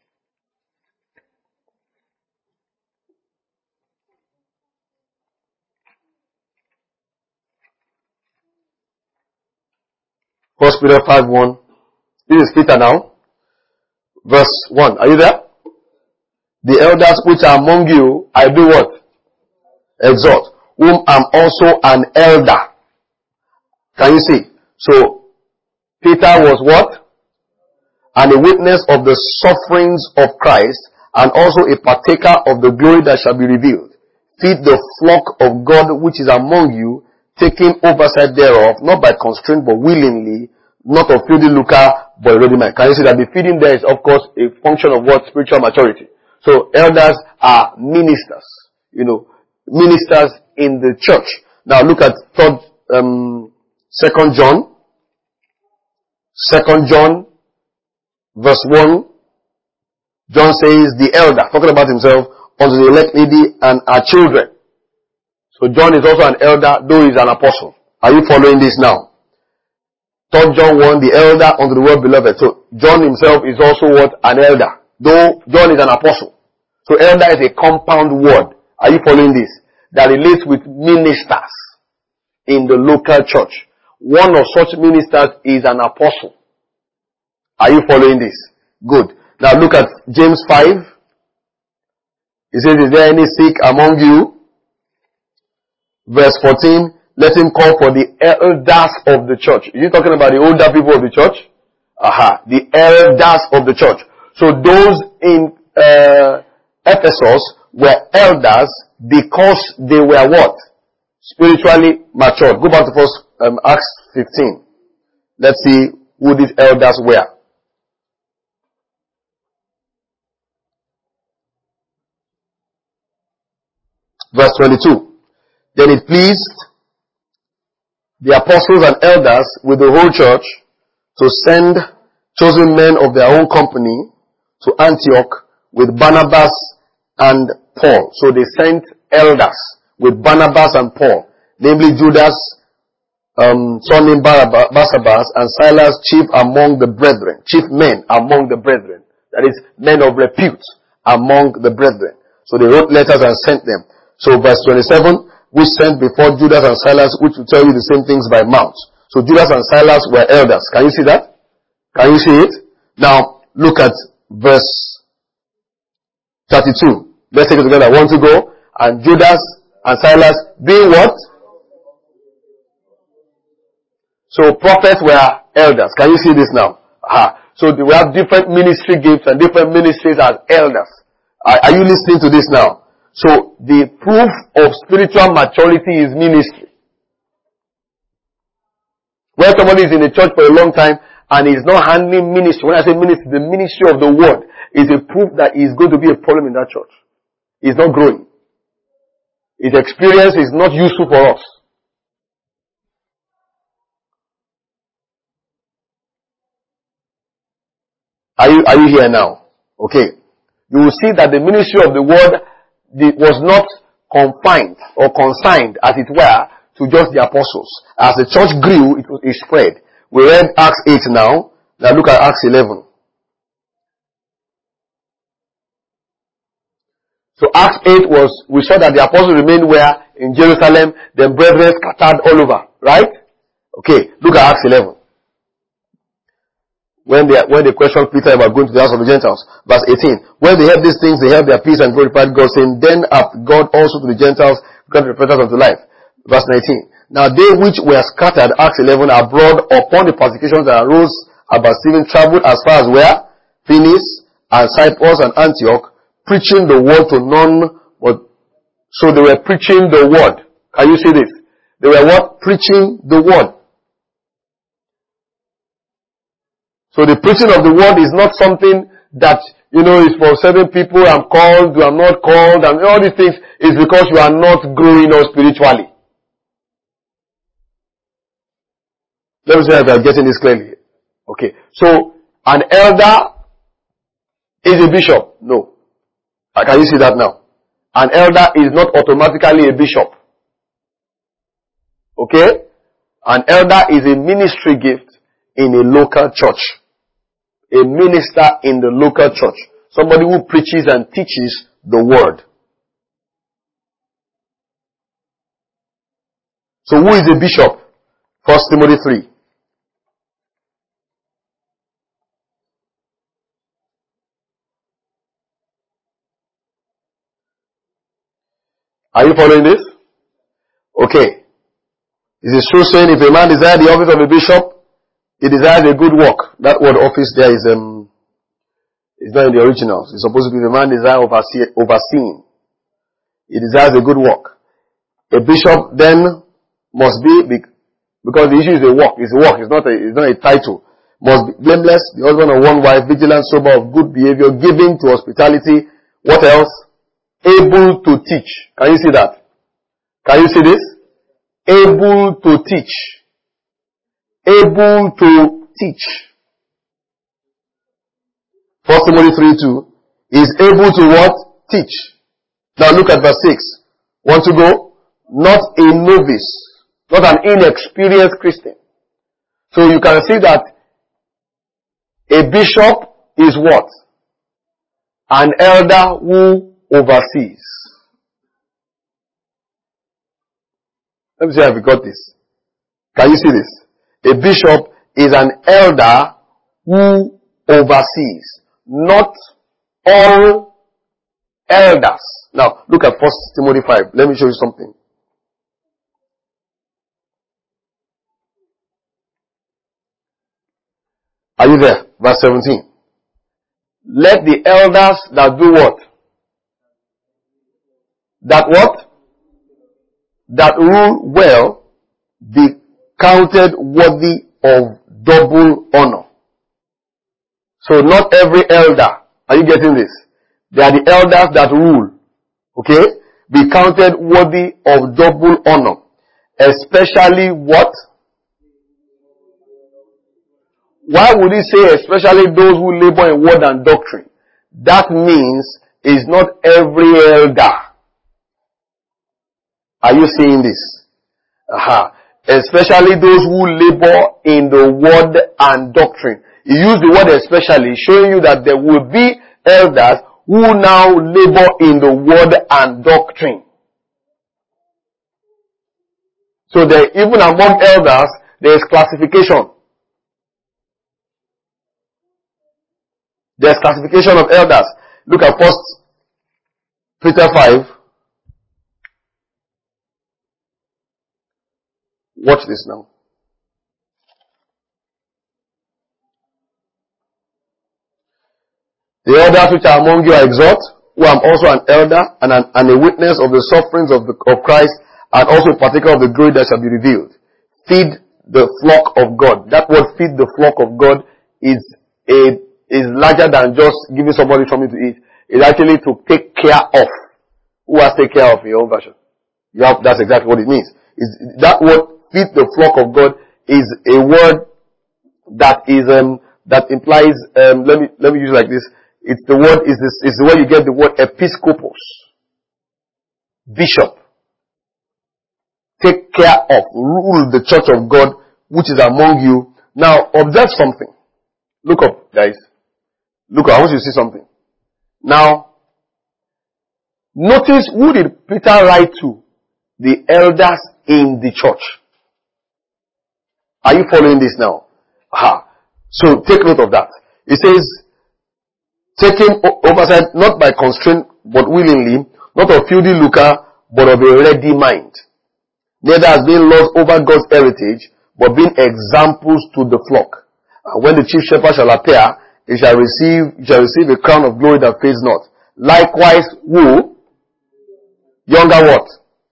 First Peter five one. This is Peter now. Verse one. Are you there? The elders which are among you, I do what? Exhort. Whom am also an elder. Can you see? So, Peter was what? And a witness of the sufferings of Christ, and also a partaker of the glory that shall be revealed. Feed the flock of God which is among you, taking oversight thereof, not by constraint but willingly, not of filthy lucre but a ready mind. Can you see that the feeding there is of course a function of what? Spiritual maturity. So elders are ministers, you know, ministers in the church. Now look at third, um, second John, second John, verse one. John says, the elder, talking about himself, unto the elect lady and our children. So John is also an elder, though he's an apostle. Are you following this now? Third John one, the elder unto the word beloved. So John himself is also what? An elder. Though John is an apostle. So elder is a compound word. Are you following this? That relates with ministers in the local church. One of such ministers is an apostle. Are you following this? Good. Now look at James five. He says, is there any sick among you? Verse fourteen, let him call for the elders of the church. Is he talking about the older people of the church? Aha, the elders of the church. So those in uh, Ephesus were elders because they were what? Spiritually matured. Go back to first um, Acts fifteen. Let's see who these elders were. Verse twenty-two. Then it pleased the apostles and elders with the whole church to send chosen men of their own company to Antioch with Barnabas and Paul. So they sent elders with Barnabas and Paul, namely Judas, um, son named Barnabas, and Silas, chief among the brethren, chief men among the brethren. That is, men of repute among the brethren. So they wrote letters and sent them. So verse twenty-seven, which sent before Judas and Silas, which will tell you the same things by mouth. So Judas and Silas were elders. Can you see that? Can you see it? Now, look at verse thirty-two. Let's take it together. One to go. And Judas and Silas being what? So prophets were elders. Can you see this now? Aha. So we have different ministry gifts and different ministries as elders. Are, are you listening to this now? So the proof of spiritual maturity is ministry. When somebody is in the church for a long time and is not handling ministry, when I say ministry, the ministry of the word is a proof that is going to be a problem in that church. He's not growing. His experience is not useful for us. Are you, are you here now? Okay. You will see that the ministry of the word was not confined or consigned, as it were, to just the apostles. As the church grew, it, it spread. We read Acts eight now. Now look at Acts eleven. So Acts eight was, we saw that the apostles remained where? In Jerusalem. Then brethren scattered all over. Right? Okay. Look at Acts eleven. When they, when they questioned Peter about going to the house of the Gentiles. Verse eighteen. When they heard these things, they held their peace and glorified God, saying, then hath God also to the Gentiles granted repentance unto life. Verse nineteen. Now they which were scattered, Acts eleven, abroad upon the persecutions that arose about Stephen, traveled as far as where? Phoenix and Cyprus and Antioch, preaching the word to none but, so they were preaching the word. Can you see this? They were what? Preaching the word. So the preaching of the word is not something that, you know, is for certain people. I'm called, I'm not called, and all these things is because you are not growing up spiritually. Let me say that I'm getting this clearly. Okay. So, an elder is a bishop. No. Can you see that now? An elder is not automatically a bishop. Okay? An elder is a ministry gift in a local church. A minister in the local church. Somebody who preaches and teaches the word. So who is a bishop? First Timothy three. Are you following this? Okay. It is true saying if a man desires the office of a bishop, he desires a good work. That word office there is um It's not in the originals. It's supposed to be the man desire oversee, overseeing. He desires a good work. A bishop then must be, because the issue is a work. It's a work. It's not a, it's not a title. Must be blameless, the husband of one wife, vigilant, sober, of good behavior, giving to hospitality. What else? Able to teach. Can you see that? Can you see this? Able to teach. Able to teach. First Timothy three two is able to what? Teach. Now look at verse six. Want to go? Not a novice. Not an inexperienced Christian. So you can see that a bishop is what? An elder who oversees. Let me see if you got this. Can you see this? A bishop is an elder who oversees. Not all elders. Now, look at First Timothy five. Let me show you something. Are you there? Verse seventeen. Let the elders that do what? That what? That rule well be counted worthy of double honor. So not every elder, are you getting this? They are the elders that rule. Okay? Be counted worthy of double honor. Especially what? Why would he say especially those who labor in word and doctrine? That means it's not every elder. Are you seeing this? Aha. Especially those who labor in the word and doctrine. He used the word especially, showing you that there will be elders who now labor in the word and doctrine. So there, even among elders, there is classification. There's classification of elders. Look at First Peter five. Watch this now. The elders which are among you I exhort, who am also an elder and, an, and a witness of the sufferings of, the, of Christ, and also a partaker of the glory that shall be revealed. Feed the flock of God. That word feed the flock of God is a, is larger than just giving somebody something to eat. It's actually to take care of. Who has to take care of in your own version? You have, that's exactly what it means. Is that word feed the flock of God is a word that is, um, that implies, um, let me, let me use it like this. It's the word, is this, is the word you get the word episcopos. Bishop. Take care of, rule the church of God which is among you. Now, observe something. Look up, guys. Look up, I want you to see something. Now, notice who did Peter write to? The elders in the church. Are you following this now? Aha. So, take note of that. It says, taking oversight not by constraint, but willingly, not of filthy lucre, but of a ready mind. Neither as being lords over God's heritage, but being examples to the flock. And when the chief shepherd shall appear, he shall receive, he shall receive a crown of glory that fades not. Likewise, who? Younger what?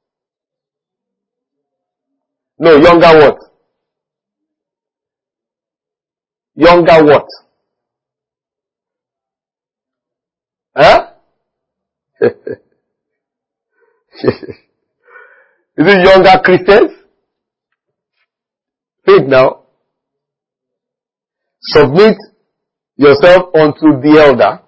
No, younger what? Younger what? Huh? Is it younger Christians? Think now. Submit yourself unto the elder.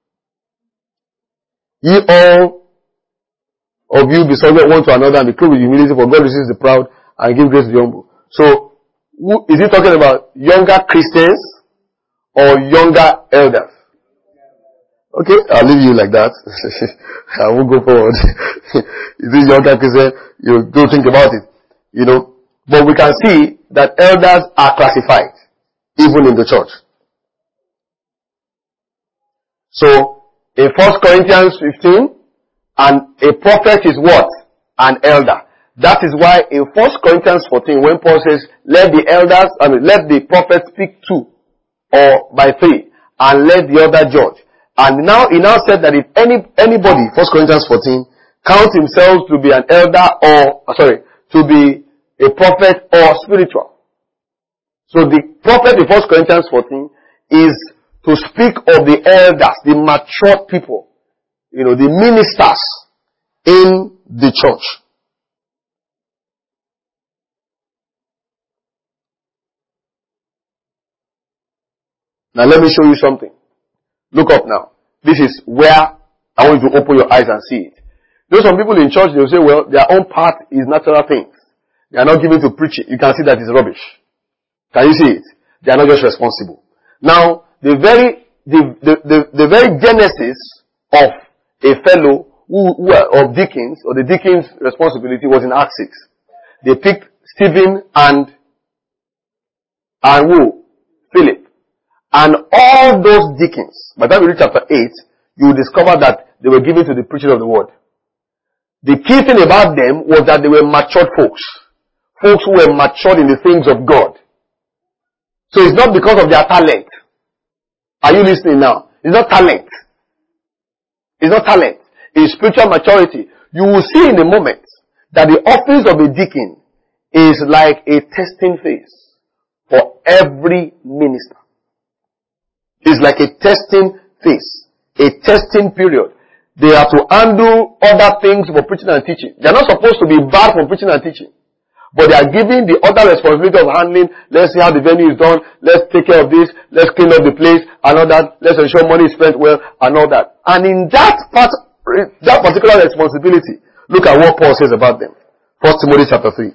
Ye all of you be subject one to another and be clothed with humility, for God receives the proud and give grace to the humble. So, who, is he talking about younger Christians or younger elders? Okay, I'll leave you like that. I won't go forward. Is this younger Christian? You don't think about it. You know. But we can see that elders are classified, even in the church. So, in First Corinthians fifteen, and a prophet is what? An elder. That is why in First Corinthians fourteen, when Paul says, let the elders, I mean, let the prophet speak two, or by three, and let the other judge. And now, he now said that if any, anybody, First Corinthians fourteen, count himself to be an elder or, sorry, to be a prophet or spiritual. So the prophet in First Corinthians fourteen is to speak of the elders, the mature people, you know, the ministers in the church. Now let me show you something. Look up now. This is where I want you to open your eyes and see it. There's some people in church, they'll say, well, their own part is natural things. They are not given to preach it. You can see that it's rubbish. Can you see it? They are not just responsible. Now, the very, the, the, the, the very genesis of a fellow who, who of deacons, or the deacon's responsibility was in Acts six. They picked Stephen and, and who? Philip. And all those deacons, by the time we read chapter eight, you will discover that they were given to the preaching of the word. The key thing about them was that they were matured folks. Folks who were matured in the things of God. So it's not because of their talent. Are you listening now? It's not talent. It's not talent. It's spiritual maturity. You will see in a moment that the office of a deacon is like a testing phase for every minister. It's like a testing phase, a testing period. They have to handle other things for preaching and teaching. They're not supposed to be bad for preaching and teaching. But they are given the other responsibility of handling, let's see how the venue is done, let's take care of this, let's clean up the place, and all that, let's ensure money is spent well, and all that. And in that part, that particular responsibility, look at what Paul says about them. First Timothy chapter three.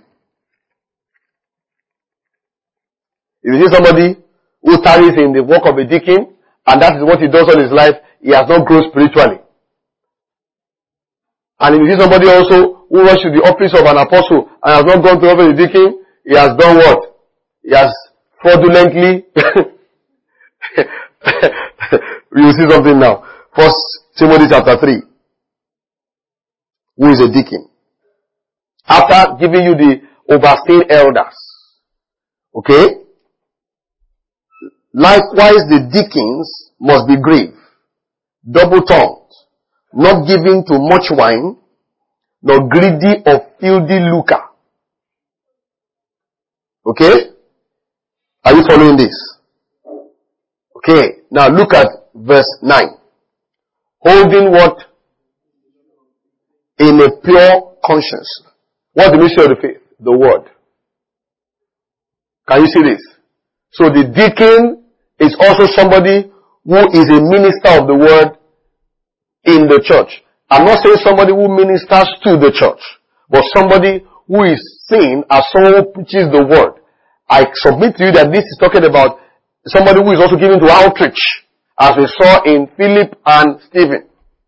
If you see somebody who tarries in the work of a deacon, and that is what he does all his life, he has not grown spiritually. And if you see somebody also who runs to the office of an apostle and has not gone to office of a deacon, he has done what? He has fraudulently you see something now. First Timothy chapter three. Who is a deacon? After giving you the overseeing elders. Okay? Likewise, the deacons must be grave, double-tongued, not given to much wine, nor greedy of filthy lucre. Okay? Are you following this? Okay. Now look at verse nine. Holding what? In a pure conscience. What's the mystery of the faith? The word. Can you see this? So the deacon is also somebody who is a minister of the word in the church. I'm not saying somebody who ministers to the church, but somebody who is seen as someone who preaches the word. I submit to you that this is talking about somebody who is also given to outreach, as we saw in Philip and Stephen.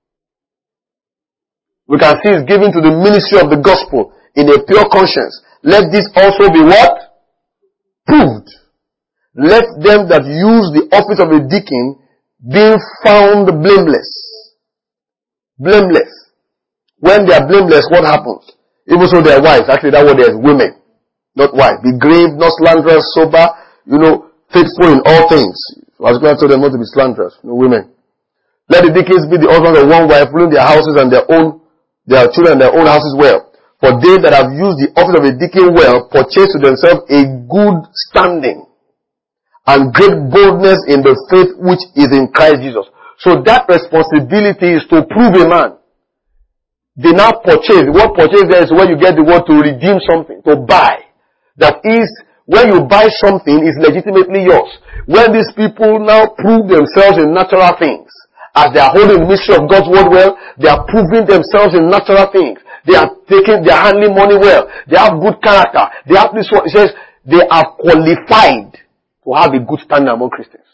We can see it's given to the ministry of the gospel in a pure conscience. Let this also be what? Proved. Let them that use the office of a deacon be found blameless. Blameless. When they are blameless, what happens? Even so they are wives. Actually, that word there is women. Not wives. Be grave, not slanderous, sober, you know, faithful in all things. As God told them not to be slanderous, you know, women. Let the deacons be the husbands of one wife, ruling their houses and their own, their children and their own houses well. For they that have used the office of a deacon well, purchase to themselves a good standing and great boldness in the faith which is in Christ Jesus. So that responsibility is to prove a man. They now purchase. The word purchase there is where you get the word to redeem something, to buy. That is, when you buy something, it's legitimately yours. When these people now prove themselves in natural things, as they are holding the mystery of God's word well, they are proving themselves in natural things. They are taking, they are handling money well. They have good character. They have this one. It says they are qualified to have a good standing among Christians.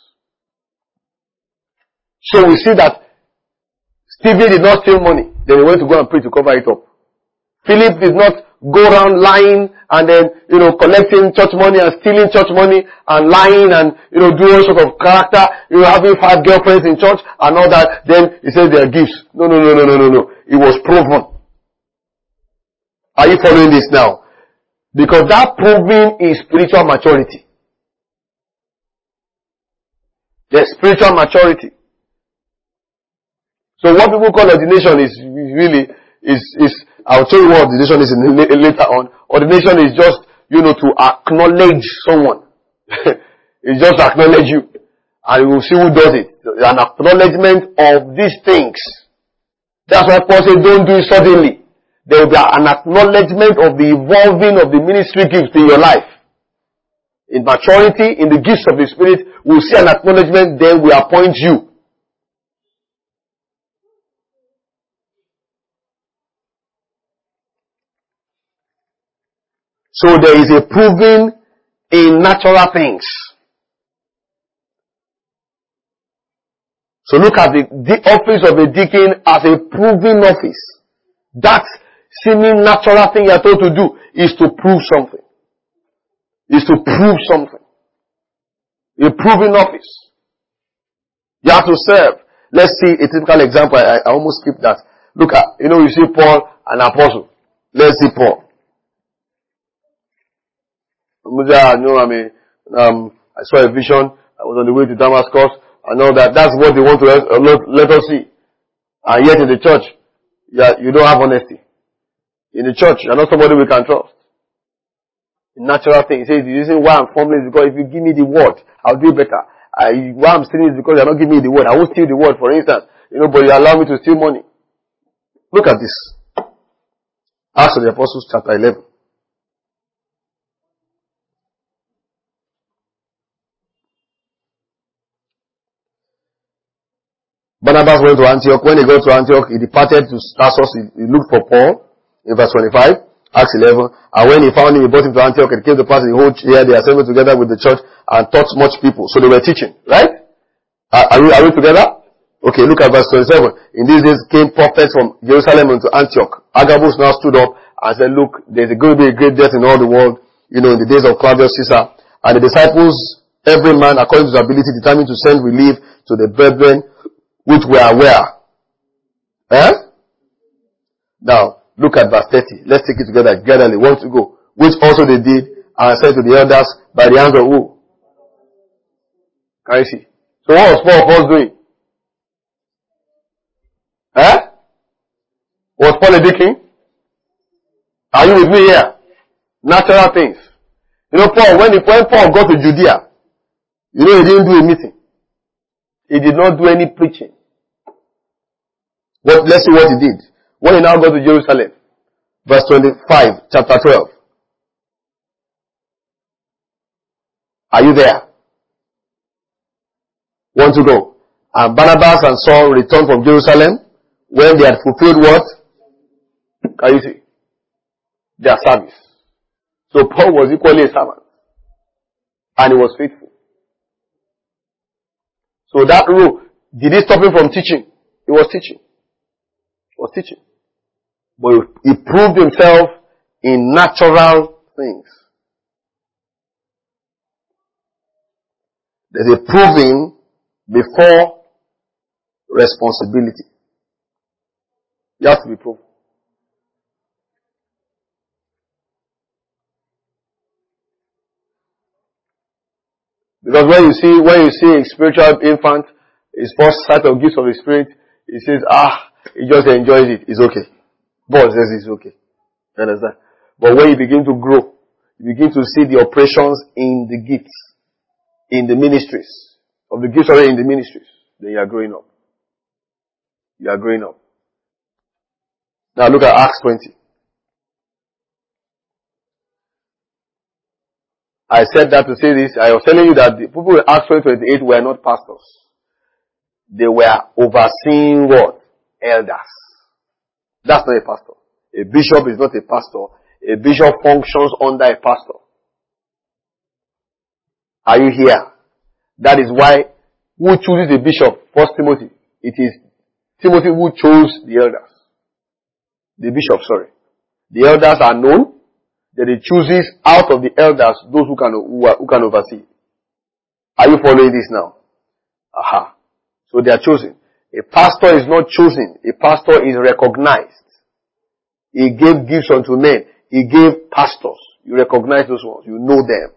So we see that Stephen did not steal money. Then he went to go and pray to cover it up. Philip did not go around lying and then, you know, collecting church money and stealing church money and lying and, you know, doing all sort of character, you know, having five girlfriends in church and all that. Then he says they are gifts. No, no, no, no, no, no, no. It was proven. Are you following this now? Because that proving is spiritual maturity. Yes, spiritual maturity. So what people call ordination is really, is, is, I'll tell you what ordination is in, later on. Ordination is just, you know, to acknowledge someone. It's just to acknowledge you. And you will see who does it. An acknowledgement of these things. That's why Paul said, don't do it suddenly. There will be an acknowledgement of the evolving of the ministry gifts in your life. In maturity, in the gifts of the Spirit, we'll see an acknowledgement, then we appoint you. So there is a proving in natural things. So look at the, the office of a deacon as a proving office. That seeming natural thing you are told to do is to prove something. Is to prove something. A proving office. You have to serve. Let's see a typical example. I, I almost skipped that. Look at, you know, you see Paul, an apostle. Let's see Paul. I know, I mean, um, I saw a vision. I was on the way to Damascus. I know that that's what they want to let, uh, let, let us see. And yet in the church, yeah, you don't have honesty. In the church, you're not somebody we can trust. In natural thing, he says, the reason why I'm formless is because if you give me the word, I'll do better. I, why I'm stealing is because you're not giving me the word. I won't steal the word, for instance. You know, but you allow me to steal money. Look at this. Acts of the Apostles, chapter eleven. Barnabas went to Antioch. When he got to Antioch, he departed to Tarsus. He, he looked for Paul. In verse twenty-five, Acts eleven. And when he found him, he brought him to Antioch. It came to pass in the whole year they assembled together with the church and taught much people. So they were teaching, right? Are, are, we, are we together? Okay, look at verse twenty-seven. In these days came prophets from Jerusalem into Antioch. Agabus now stood up and said, look, there's going to be a great death in all the world, you know, in the days of Claudius Caesar. And the disciples, every man according to his ability, determined to send relief to the brethren which were aware. Eh? Now, look at verse thirty. Let's take it together. Gradually, one to go. Which also they did, and said to the elders, by the hands of who? Can you see? So what was Paul first doing? Eh? Was Paul a deacon? Are you with me here? Natural things. You know, Paul, when, he, when Paul got to Judea, you know, he didn't do a meeting. He did not do any preaching. But let's see what he did. When he now got to Jerusalem, verse twenty-five, chapter twelve. Are you there? Want to go? And Barnabas and Saul returned from Jerusalem when they had fulfilled what? Can you see? Their service. So Paul was equally a servant. And he was faithful. So that rule, did he stop him from teaching? He was teaching. He was teaching. But he proved himself in natural things. There's a proving before responsibility. You have to be proven. Because when you see, when you see a spiritual infant, his first sight of gifts of the Spirit, he says, ah, he just enjoys it. It's okay. God says it's okay. You understand? But when you begin to grow, you begin to see the operations in the gifts, in the ministries, of the gifts already in the ministries, then you are growing up. You are growing up. Now look at Acts twenty. I said that to say this. I was telling you that the people in Acts twenty twenty-eight were not pastors. They were overseeing what? Elders. That's not a pastor. A bishop is not a pastor. A bishop functions under a pastor. Are you here? That is why, who chooses a bishop? First Timothy. It is Timothy who chose the elders. The bishop, sorry. The elders are known. Then he chooses out of the elders those who can, who, are, who can oversee. Are you following this now? Aha. So they are chosen. A pastor is not chosen. A pastor is recognized. He gave gifts unto men. He gave pastors. You recognize those ones. You know them.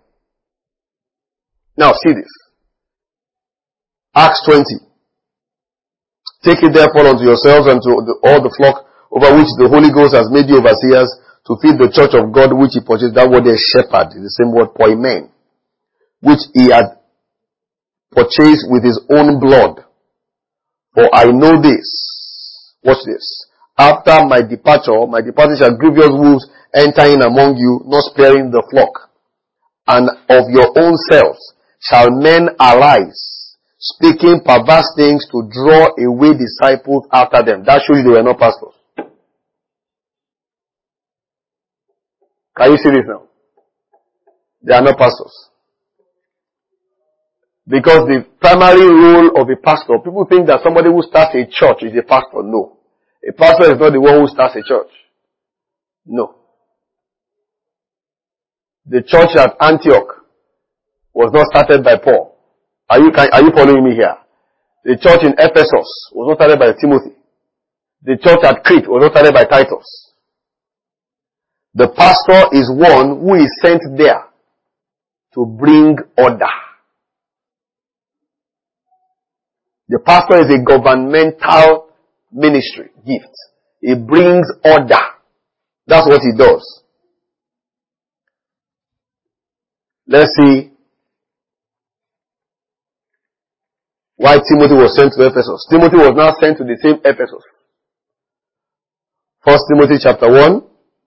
Now see this. Acts twenty. Take it therefore unto yourselves and to the, all the flock over which the Holy Ghost has made you overseers, to feed the church of God which he purchased. That word is shepherd, is the same word poimen, which he had purchased with his own blood. For I know this, watch this, after my departure, my departure shall grievous wolves enter in among you, not sparing the flock. And of your own selves shall men arise, speaking perverse things to draw away disciples after them. That shows you they were not pastors. Can you see this now? They are not pastors. Because the primary role of a pastor, people think that somebody who starts a church is a pastor. No. A pastor is not the one who starts a church. No. The church at Antioch was not started by Paul. Are you, can, are you following me here? The church in Ephesus was not started by Timothy. The church at Crete was not started by Titus. The pastor is one who is sent there to bring order. The pastor is a governmental ministry gift. He brings order. That's what he does. Let's see why Timothy was sent to Ephesus. Timothy was now sent to the same Ephesus. First Timothy chapter one,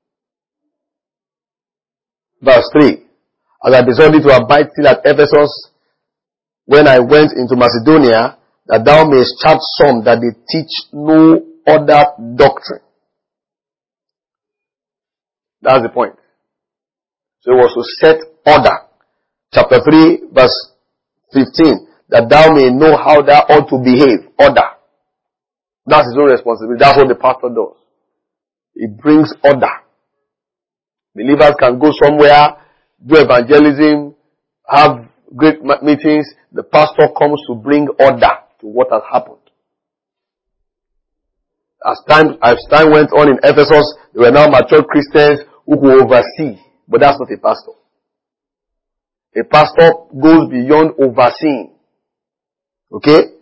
verse three. As I decided to abide still at Ephesus, when I went into Macedonia, that thou mayest charge some that they teach no other doctrine. That's the point. So it was to set order. Chapter three, verse fifteen. That thou may know how thou ought to behave. Order. That's his own responsibility. That's what the pastor does. He brings order. Believers can go somewhere, do evangelism, have great meetings. The pastor comes to bring order to what has happened. As time, as time went on in Ephesus, there were now mature Christians who could oversee. But that's not a pastor. A pastor goes beyond overseeing. Okay?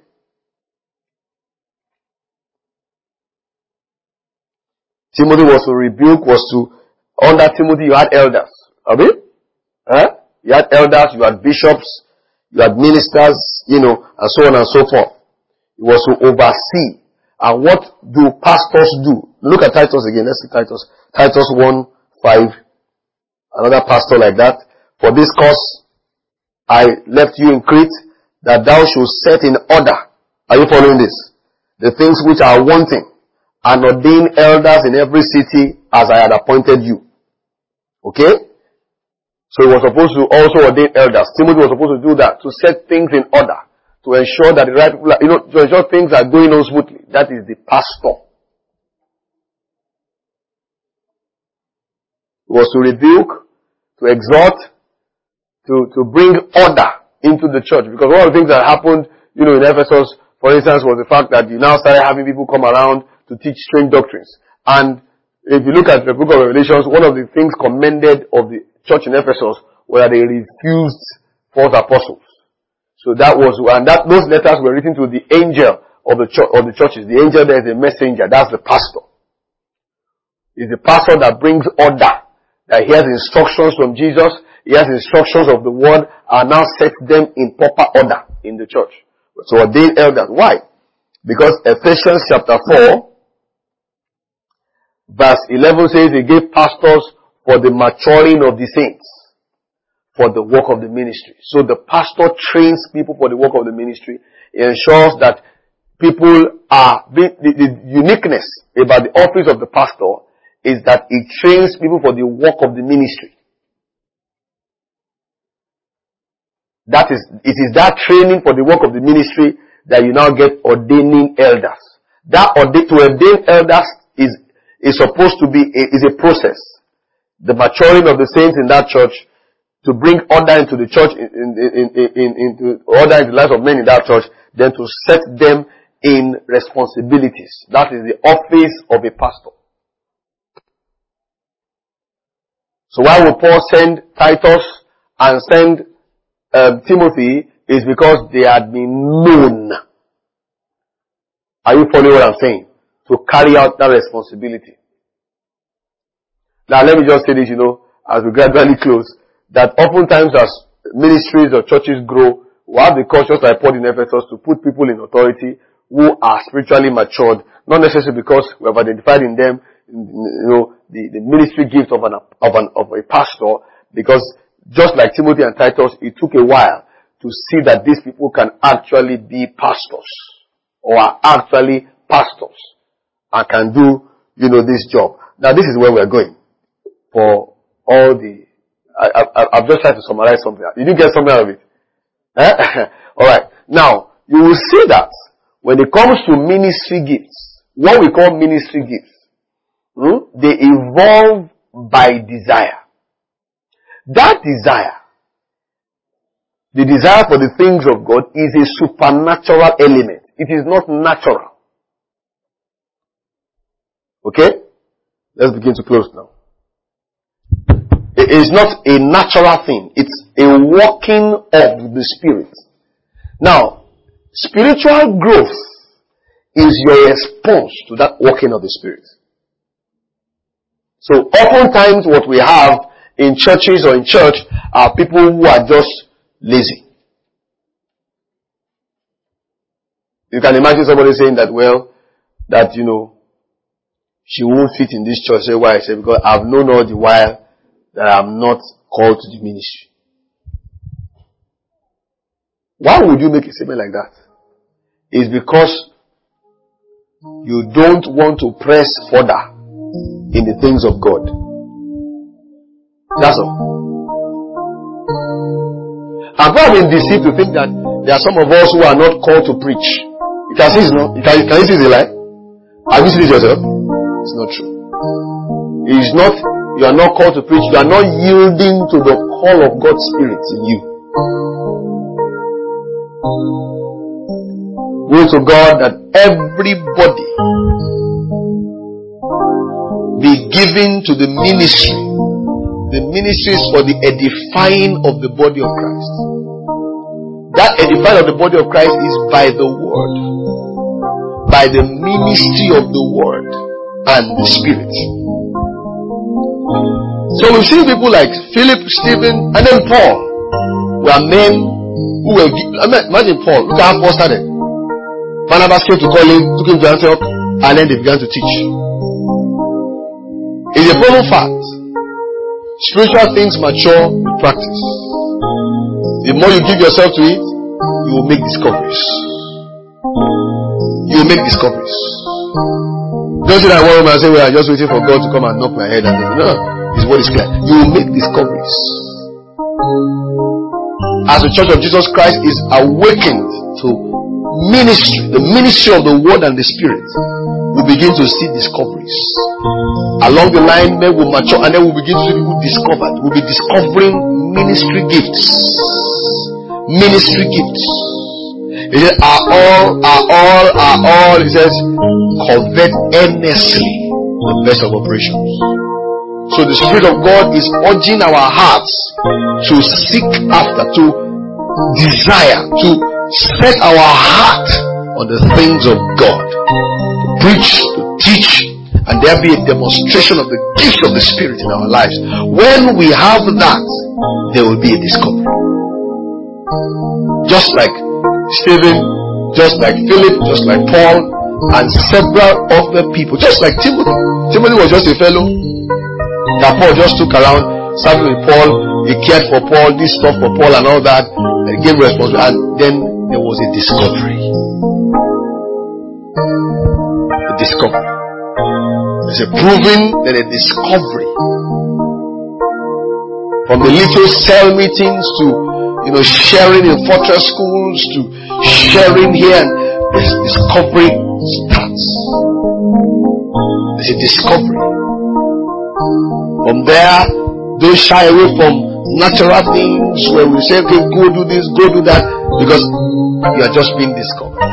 Timothy was to rebuke, was to, under Timothy you had elders. Okay? Huh? You had elders, you had bishops, you had ministers, you know, and so on and so forth. It was to oversee. And what do pastors do? Look at Titus again. Let's see Titus. Titus one, five. Another pastor like that. For this cause I left you in Crete, that thou shouldst set in order. Are you following this? The things which are wanting, and ordain elders in every city as I had appointed you. Okay? So he was supposed to also ordain elders. Timothy was supposed to do that, to set things in order, to ensure that the right people, are, you know, to ensure things are going on smoothly. That is the pastor. He was to rebuke, to exhort, to, to bring order into the church. Because one of the things that happened, you know, in Ephesus, for instance, was the fact that you now started having people come around to teach strange doctrines. And if you look at the book of Revelations, one of the things commended of the church in Ephesus was that they refused false apostles. So that was, and that, those letters were written to the angel of the church, of the churches. The angel there is a messenger. That's the pastor. It's the pastor that brings order. That he has instructions from Jesus. He has instructions of the word, and now sets them in proper order in the church. So ordain elders. Why? Because Ephesians chapter four, verse eleven says he gave pastors for the maturing of the saints, for the work of the ministry. So the pastor trains people for the work of the ministry. He ensures that people are, the, the, the uniqueness about the office of the pastor is that he trains people for the work of the ministry. That is, it is that training for the work of the ministry that you now get ordaining elders. That ordain, to ordain elders is, is supposed to be, a, is a process. The maturing of the saints in that church, to bring order into the church, in, in, in, in, into order into the lives of men in that church, then to set them in responsibilities. That is the office of a pastor. So why would Paul send Titus and send um, Timothy? Is because they had been known. Are you following what I'm saying? To carry out that responsibility. Now let me just say this, you know, as we gradually close, that oftentimes as ministries or churches grow, we have the cause, just like Paul in Ephesus, to put people in authority who are spiritually matured, not necessarily because we have identified in them, you know, the, the ministry gift of an, of an, of a pastor, because just like Timothy and Titus, it took a while to see that these people can actually be pastors, or are actually pastors, and can do, you know, this job. Now this is where we're going. For all the, I, I, I've just tried to summarize something. You didn't get something out of it? Eh? Alright. Now, you will see that when it comes to ministry gifts, what we call ministry gifts, hmm, they evolve by desire. That desire, the desire for the things of God, is a supernatural element. It is not natural. Okay? Let's begin to close now. It is not a natural thing. It's a working of the Spirit. Now, spiritual growth is your response to that working of the Spirit. So oftentimes what we have in churches or in church are people who are just lazy. You can imagine somebody saying that, well, that, you know, she won't fit in this church. Say why? I say, because I've known all the while that I'm not called to the ministry. Why would you make a statement like that? It's because you don't want to press further in the things of God. That's all. I've not been deceived to think that there are some of us who are not called to preach. You can see it's not. You can, can you see it's a lie? Have you seen it yourself? It's not true. It is not. You are not called to preach. You are not yielding to the call of God's Spirit in you. Glory to God that everybody be given to the ministry. The ministry is for the edifying of the body of Christ. That edifying of the body of Christ is by the word, by the ministry of the word and the Spirit. So we've seen people like Philip, Stephen, and then Paul were men who were. Imagine Paul. Look at how Paul started. Barnabas came to call him, took him to Antioch, and then they began to teach. It's a proven fact. Spiritual things mature with practice. The more you give yourself to it, you will make discoveries. You will make discoveries. Don't say that one woman and say, well, I'm just waiting for God to come and knock my head and say, no. His word is clear. You will make discoveries. As the Church of Jesus Christ is awakened to ministry, the ministry of the word and the Spirit, we begin to see discoveries. Along the line, men will mature and then we'll begin to see people discovered. We'll be discovering ministry gifts. Ministry gifts. He says, are all, are all, are all, he says, covet earnestly the best of operations. So the Spirit of God is urging our hearts to seek after, to desire, to set our heart on the things of God. To preach, to teach, and there be a demonstration of the gift of the Spirit in our lives. When we have that, there will be a discovery. Just like Stephen, just like Philip, just like Paul, and several other people, just like Timothy. Timothy was just a fellow that Paul just took around, serving with Paul. He cared for Paul, did stuff for Paul and all that, and gave responsibility. And then there was a discovery. A discovery. There's a proving, then a discovery. From the little cell meetings to, you know, sharing in fortress schools to sharing here, and this discovery starts. There's a discovery. From there, don't shy away from natural things where we say, okay, go do this, go do that, because you are just being discovered.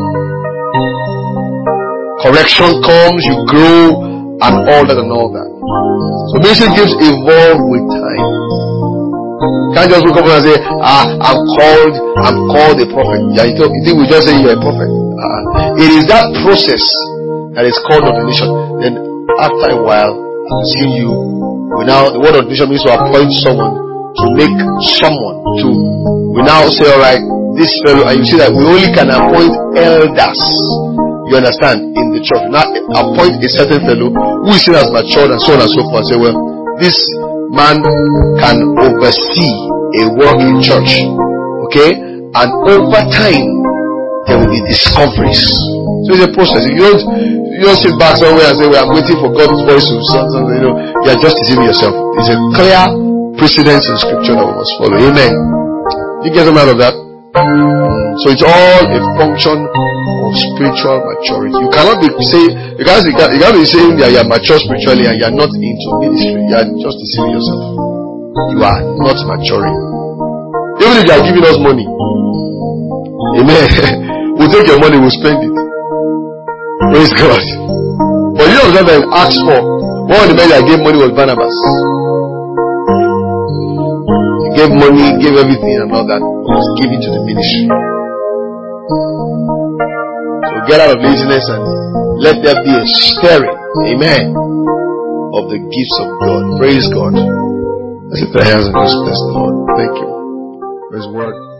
Correction comes, you grow, and all that and all that. So ministry gifts evolve with time. You can't just wake up and say, ah, I'm called, I'm called a prophet. Yeah, you, you think we just say you're a prophet. Uh, it is that process that is called ordination. Then after a while, I'm seeing you. We now, the word ordination means to appoint someone, to make someone, to, we now say, alright, this fellow, and you see that we only can appoint elders. You understand? In the church. Now appoint a certain fellow who is seen as matured and so on and so forth. Say, well, this man can oversee a work in church. Okay? And over time, there will be discoveries. So it's a process. You don't, you don't sit back somewhere and say, well, I'm waiting for God's voice to something, you know, you are just deceiving yourself. It's a clear precedence in scripture that we must follow. Amen. You get them out of that? So it's all a function of spiritual maturity. You cannot be say you can't, you can't, you can't be saying that you are mature spiritually and you are not into ministry. You are just deceiving yourself. You are not maturing. Even if you are giving us money, amen, we'll take your money, we'll spend it. Praise God. But you know that in Acts four, one of the men that gave money was Barnabas. He gave money, gave everything and all that. It was given to the ministry. So get out of laziness and let there be a stirring, amen, of the gifts of God. Praise God. Let's lift our hands and just bless the Lord. Thank you for His word.